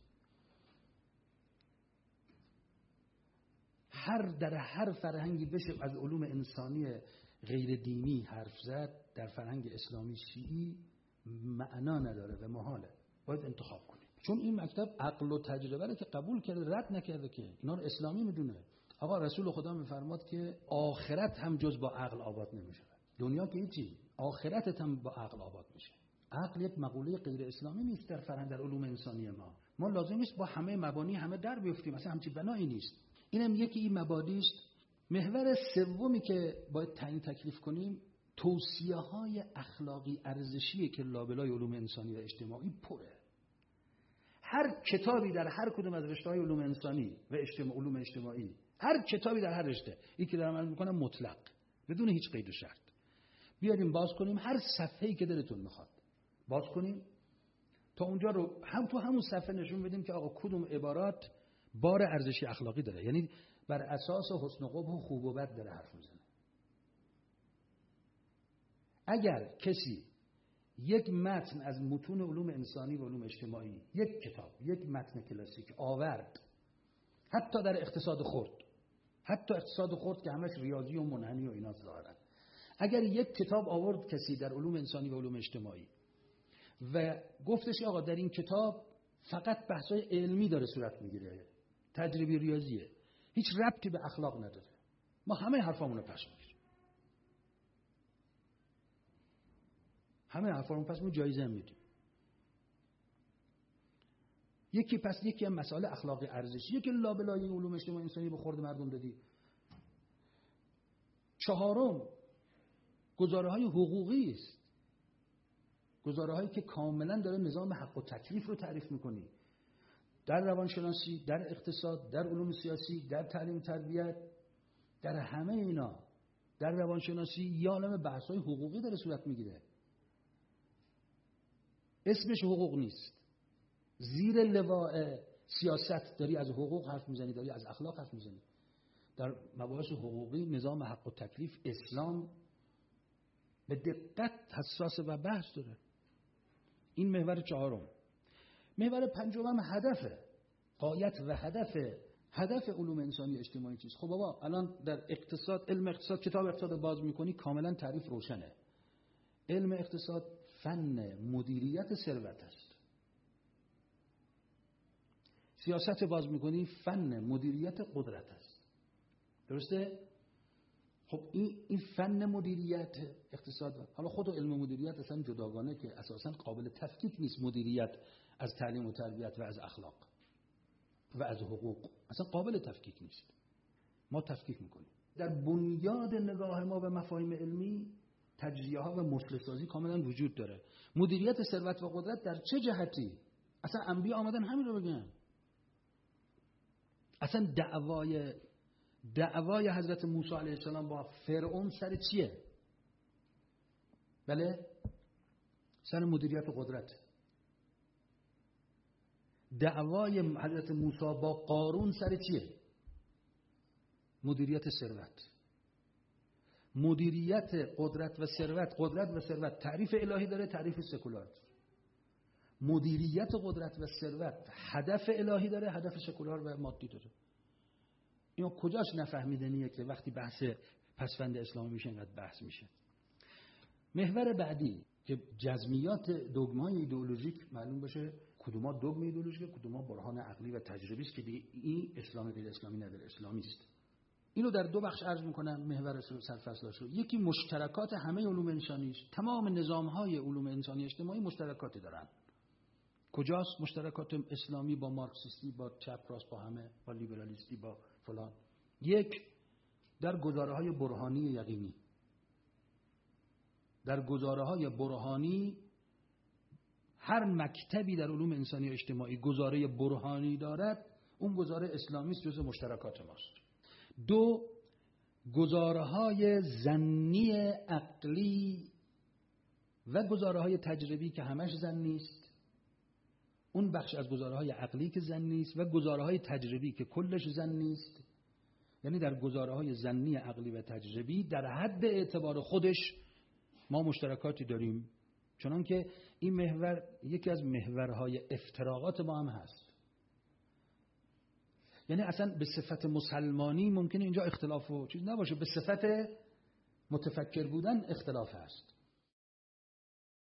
در هر فرهنگی بشه از علوم انسانی غیر دینی حرف زد، در فرهنگ اسلامی شیعی معنا نداره و محاله. باید انتخاب کنید. چون این مکتب عقل و تجربه رو که قبول کرده، رد نکرده، که اینا رو اسلامی میدونه. آقا رسول خدا میفرماد که آخرت هم جز با عقل آباد نمیشه. دنیا که هیچی، آخرتت هم با عقل آباد میشه. عقل یک مقوله غیر اسلامی نیست در فرهنگ، در علوم انسانی ما لازم نیست با همه مبانی همه در بیفتیم، مثلا همچین بنایی نیست. اینم یکی این مبادی است. محور سومی که باید تعیین تکلیف کنیم، توصیه‌های اخلاقی ارزشی که لابلای علوم انسانی و اجتماعی پره. هر کتابی در هر کدوم از رشته‌های علوم انسانی و علوم اجتماعی، هر کتابی در هر رشته، این که دارم عرض می‌کنم مطلق، بدون هیچ قید و شرط، بیاریم باز کنیم، هر صفحه‌ای که دلتون می‌خواد باز کنیم تا اونجا رو تو همون صفحه نشون بدیم که آقا کدوم عبارات بار ارزشی اخلاقی داره، یعنی بر اساس حسن و قبح و خوب و بد داره حرف میزنه. اگر کسی یک متن از متون علوم انسانی و علوم اجتماعی، یک کتاب، یک متن کلاسیک آورد، حتی در اقتصاد خرد که همش ریاضی و منحنی و اینا ظاهرن، اگر یک کتاب آورد کسی در علوم انسانی و علوم اجتماعی و گفتش آقا در این کتاب فقط بحث‌های علمی داره صورت میگیره، تجربی ریاضیه، هیچ ربطی به اخلاق نداره، ما همه حرفامون رو پس میگیریم، همه حرفامون پس میگیریم، جایزه هم میدیم. یکی هم مسائل اخلاقی ارزشیه که لابلای علوم اجتماعی انسانی به خورد مردم دادی. 4 گزاره‌های حقوقی است، گزاره‌هایی که کاملا داره نظام حق و تکلیف رو تعریف میکنی، در روانشناسی، در اقتصاد، در علوم سیاسی، در تعلیم و تربیت، در همه اینا، در روانشناسی یا عالم بحث‌های حقوقی داره صورت میگیره. اسمش حقوق نیست، زیر لواء سیاست داری از حقوق حرف میزنی، داری از اخلاق حرف میزنی. در مباحث حقوقی نظام حق و تکلیف اسلام به دقت حساس و بحث داره. این محور 4. محور 5 هدفه، غایت و هدف علوم انسانی اجتماعی چیست؟ خب بابا الان در اقتصاد، علم اقتصاد، کتاب اقتصاد باز میکنی کاملا تعریف روشنه. علم اقتصاد فن مدیریت ثروت است. سیاست باز میکنی فن مدیریت قدرت است. درسته؟ خب این فن مدیریت اقتصاد، حالا خود علم مدیریت اصلا جداگانه که اساسا قابل تفکیک نیست، مدیریت از تعلیم و تربیت و از اخلاق و از حقوق اصلا قابل تفکیک نیست. ما تفکیک میکنیم. در بنیاد نگاه ما به مفاهیم علمی تجزیه ها و مصلح‌سازی کاملا وجود داره. مدیریت ثروت و قدرت در چه جهتی؟ اصلا انبیا آمدن همین رو بگن. اصلا دعوای حضرت موسی علیه السلام با فرعون سر چیه؟ بله؟ سر مدیریت قدرت. دعوای حضرت موسی با قارون سر چیه؟ مدیریت ثروت. مدیریت قدرت و ثروت تعریف الهی داره، تعریف سکولار. مدیریت قدرت و ثروت هدف الهی داره، هدف سکولار و مادی داره. اینو کجاش نفهمیدنیه که وقتی بحث پسوند اسلامی میشه اینقدر بحث میشه. محور بعدی که جزمیات دوگمای ایدئولوژیک معلوم باشه، کدوما دوگم ایدئولوژیک، کدوما برهان عقلی و تجربی است که دیگه این اسلام غیر اسلامی نداره، اسلامی است. اینو در دو بخش عرض میکنم محور سرفصلاشو. یکی مشترکات همه علوم انسانی است. تمام نظام‌های علوم انسانی اجتماعی مشترکاتی دارن. کجاست مشترکات اسلامی با مارکسیستی، با چپ راست، با همه، با لیبرالیستی، با فلان؟ یک، در گزاره‌های برهانی یقینی. در گزاره‌های برهانی هر مکتبی در علوم انسانی و اجتماعی گزاره برهانی دارد، اون گزاره اسلامی است، جزو مشترکات ماست. دو، گزاره‌های ظنی عقلی و گزاره‌های تجربی که همش ظنی است. اون بخش از گزاره‌های عقلی که ظنی است و گزاره‌های تجربی که کلش ظنی است. یعنی در گزاره‌های ظنی عقلی و تجربی در حد اعتبار خودش ما مشترکاتی داریم، چنان که این محور یکی از محورهای افتراقات ما هم هست. یعنی اصلا به صفت مسلمانی ممکنه اینجا اختلاف و چیز نباشه، به صفت متفکر بودن اختلاف هست.